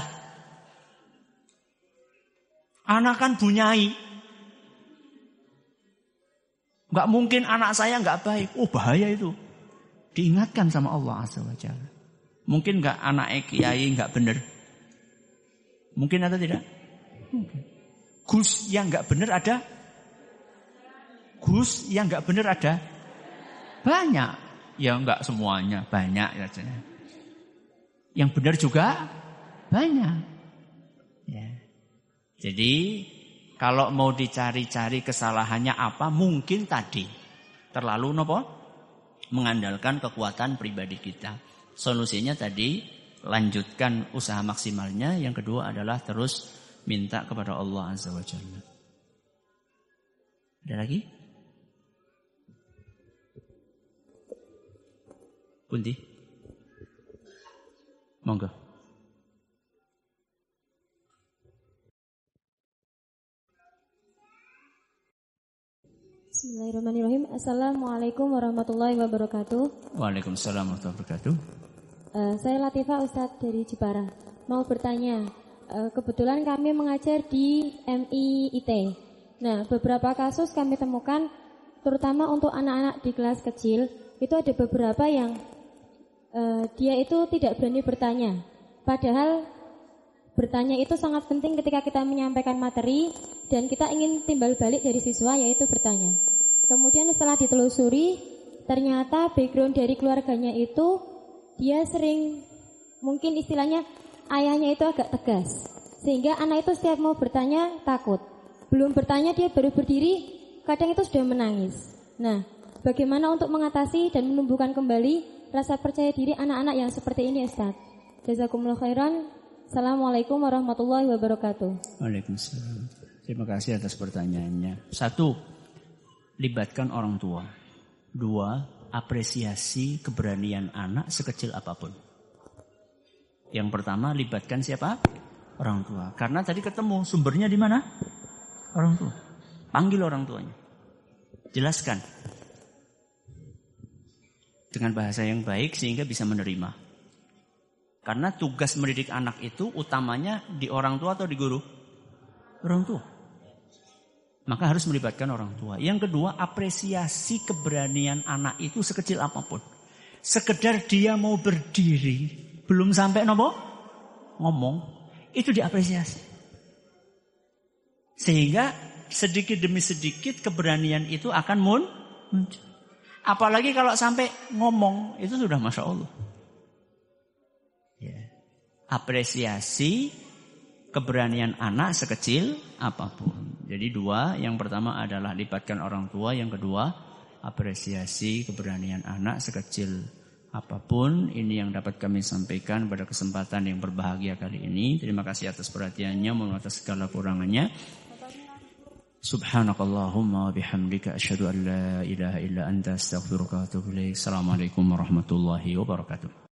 Anak kan bunyai. Gak mungkin anak saya gak baik. Oh, bahaya itu. Diingatkan sama Allah Azza wa Jalla. Mungkin gak anak kiai gak benar? Mungkin atau tidak? Mungkin. Gus yang gak benar ada? Gus yang gak benar ada? Banyak. Ya enggak semuanya, banyak ya. Yang benar juga banyak. Ya. Jadi kalau mau dicari-cari kesalahannya apa, mungkin tadi terlalu nopo mengandalkan kekuatan pribadi kita. Solusinya tadi lanjutkan usaha maksimalnya. Yang kedua adalah terus minta kepada Allah Azza wa Jalla. Ada lagi? Bunti? Monggo. Bismillahirrahmanirrahim. Assalamualaikum warahmatullahi wabarakatuh. Waalaikumsalam warahmatullahi wabarakatuh. Uh, saya Latifah Ustadz dari Jepara. Mau bertanya, uh, kebetulan kami mengajar di M I I T. Nah, beberapa kasus kami temukan, terutama untuk anak-anak di kelas kecil, itu ada beberapa yang uh, dia itu tidak berani bertanya. Padahal bertanya itu sangat penting ketika kita menyampaikan materi dan kita ingin timbal balik dari siswa, yaitu bertanya. Kemudian setelah ditelusuri, ternyata background dari keluarganya itu dia sering, mungkin istilahnya ayahnya itu agak tegas, sehingga anak itu setiap mau bertanya takut. Belum bertanya dia baru berdiri, kadang itu sudah menangis. Nah, bagaimana untuk mengatasi dan menumbuhkan kembali rasa percaya diri anak-anak yang seperti ini, Ustaz? Jazakumullah khairan. Assalamualaikum warahmatullahi wabarakatuh. Waalaikumsalam. Terima kasih atas pertanyaannya. Satu, libatkan orang tua. Dua, apresiasi keberanian anak sekecil apapun. Yang pertama, libatkan siapa? Orang tua. Karena tadi ketemu sumbernya di mana? Orang tua. Panggil orang tuanya. Jelaskan. Dengan bahasa yang baik sehingga bisa menerima. Karena tugas mendidik anak itu utamanya di orang tua atau di guru? Orang tua. Maka harus melibatkan orang tua. Yang kedua, apresiasi keberanian anak itu sekecil apapun. Sekedar dia mau berdiri, belum sampai nopo ngomong, itu diapresiasi. Sehingga sedikit demi sedikit keberanian itu akan muncul. Apalagi kalau sampai ngomong, itu sudah Masya Allah. Ya. Apresiasi keberanian anak sekecil apapun. Jadi dua, yang pertama adalah libatkan orang tua, yang kedua apresiasi keberanian anak sekecil apapun. Ini yang dapat kami sampaikan pada kesempatan yang berbahagia kali ini. Terima kasih atas perhatiannya, mohon atas segala kurangannya. Subhanakallahumma bihamdika asyhadu an la ilaha illa anta astaghfiruka wa atubu ilaik. Assalamualaikum warahmatullahi wabarakatuh.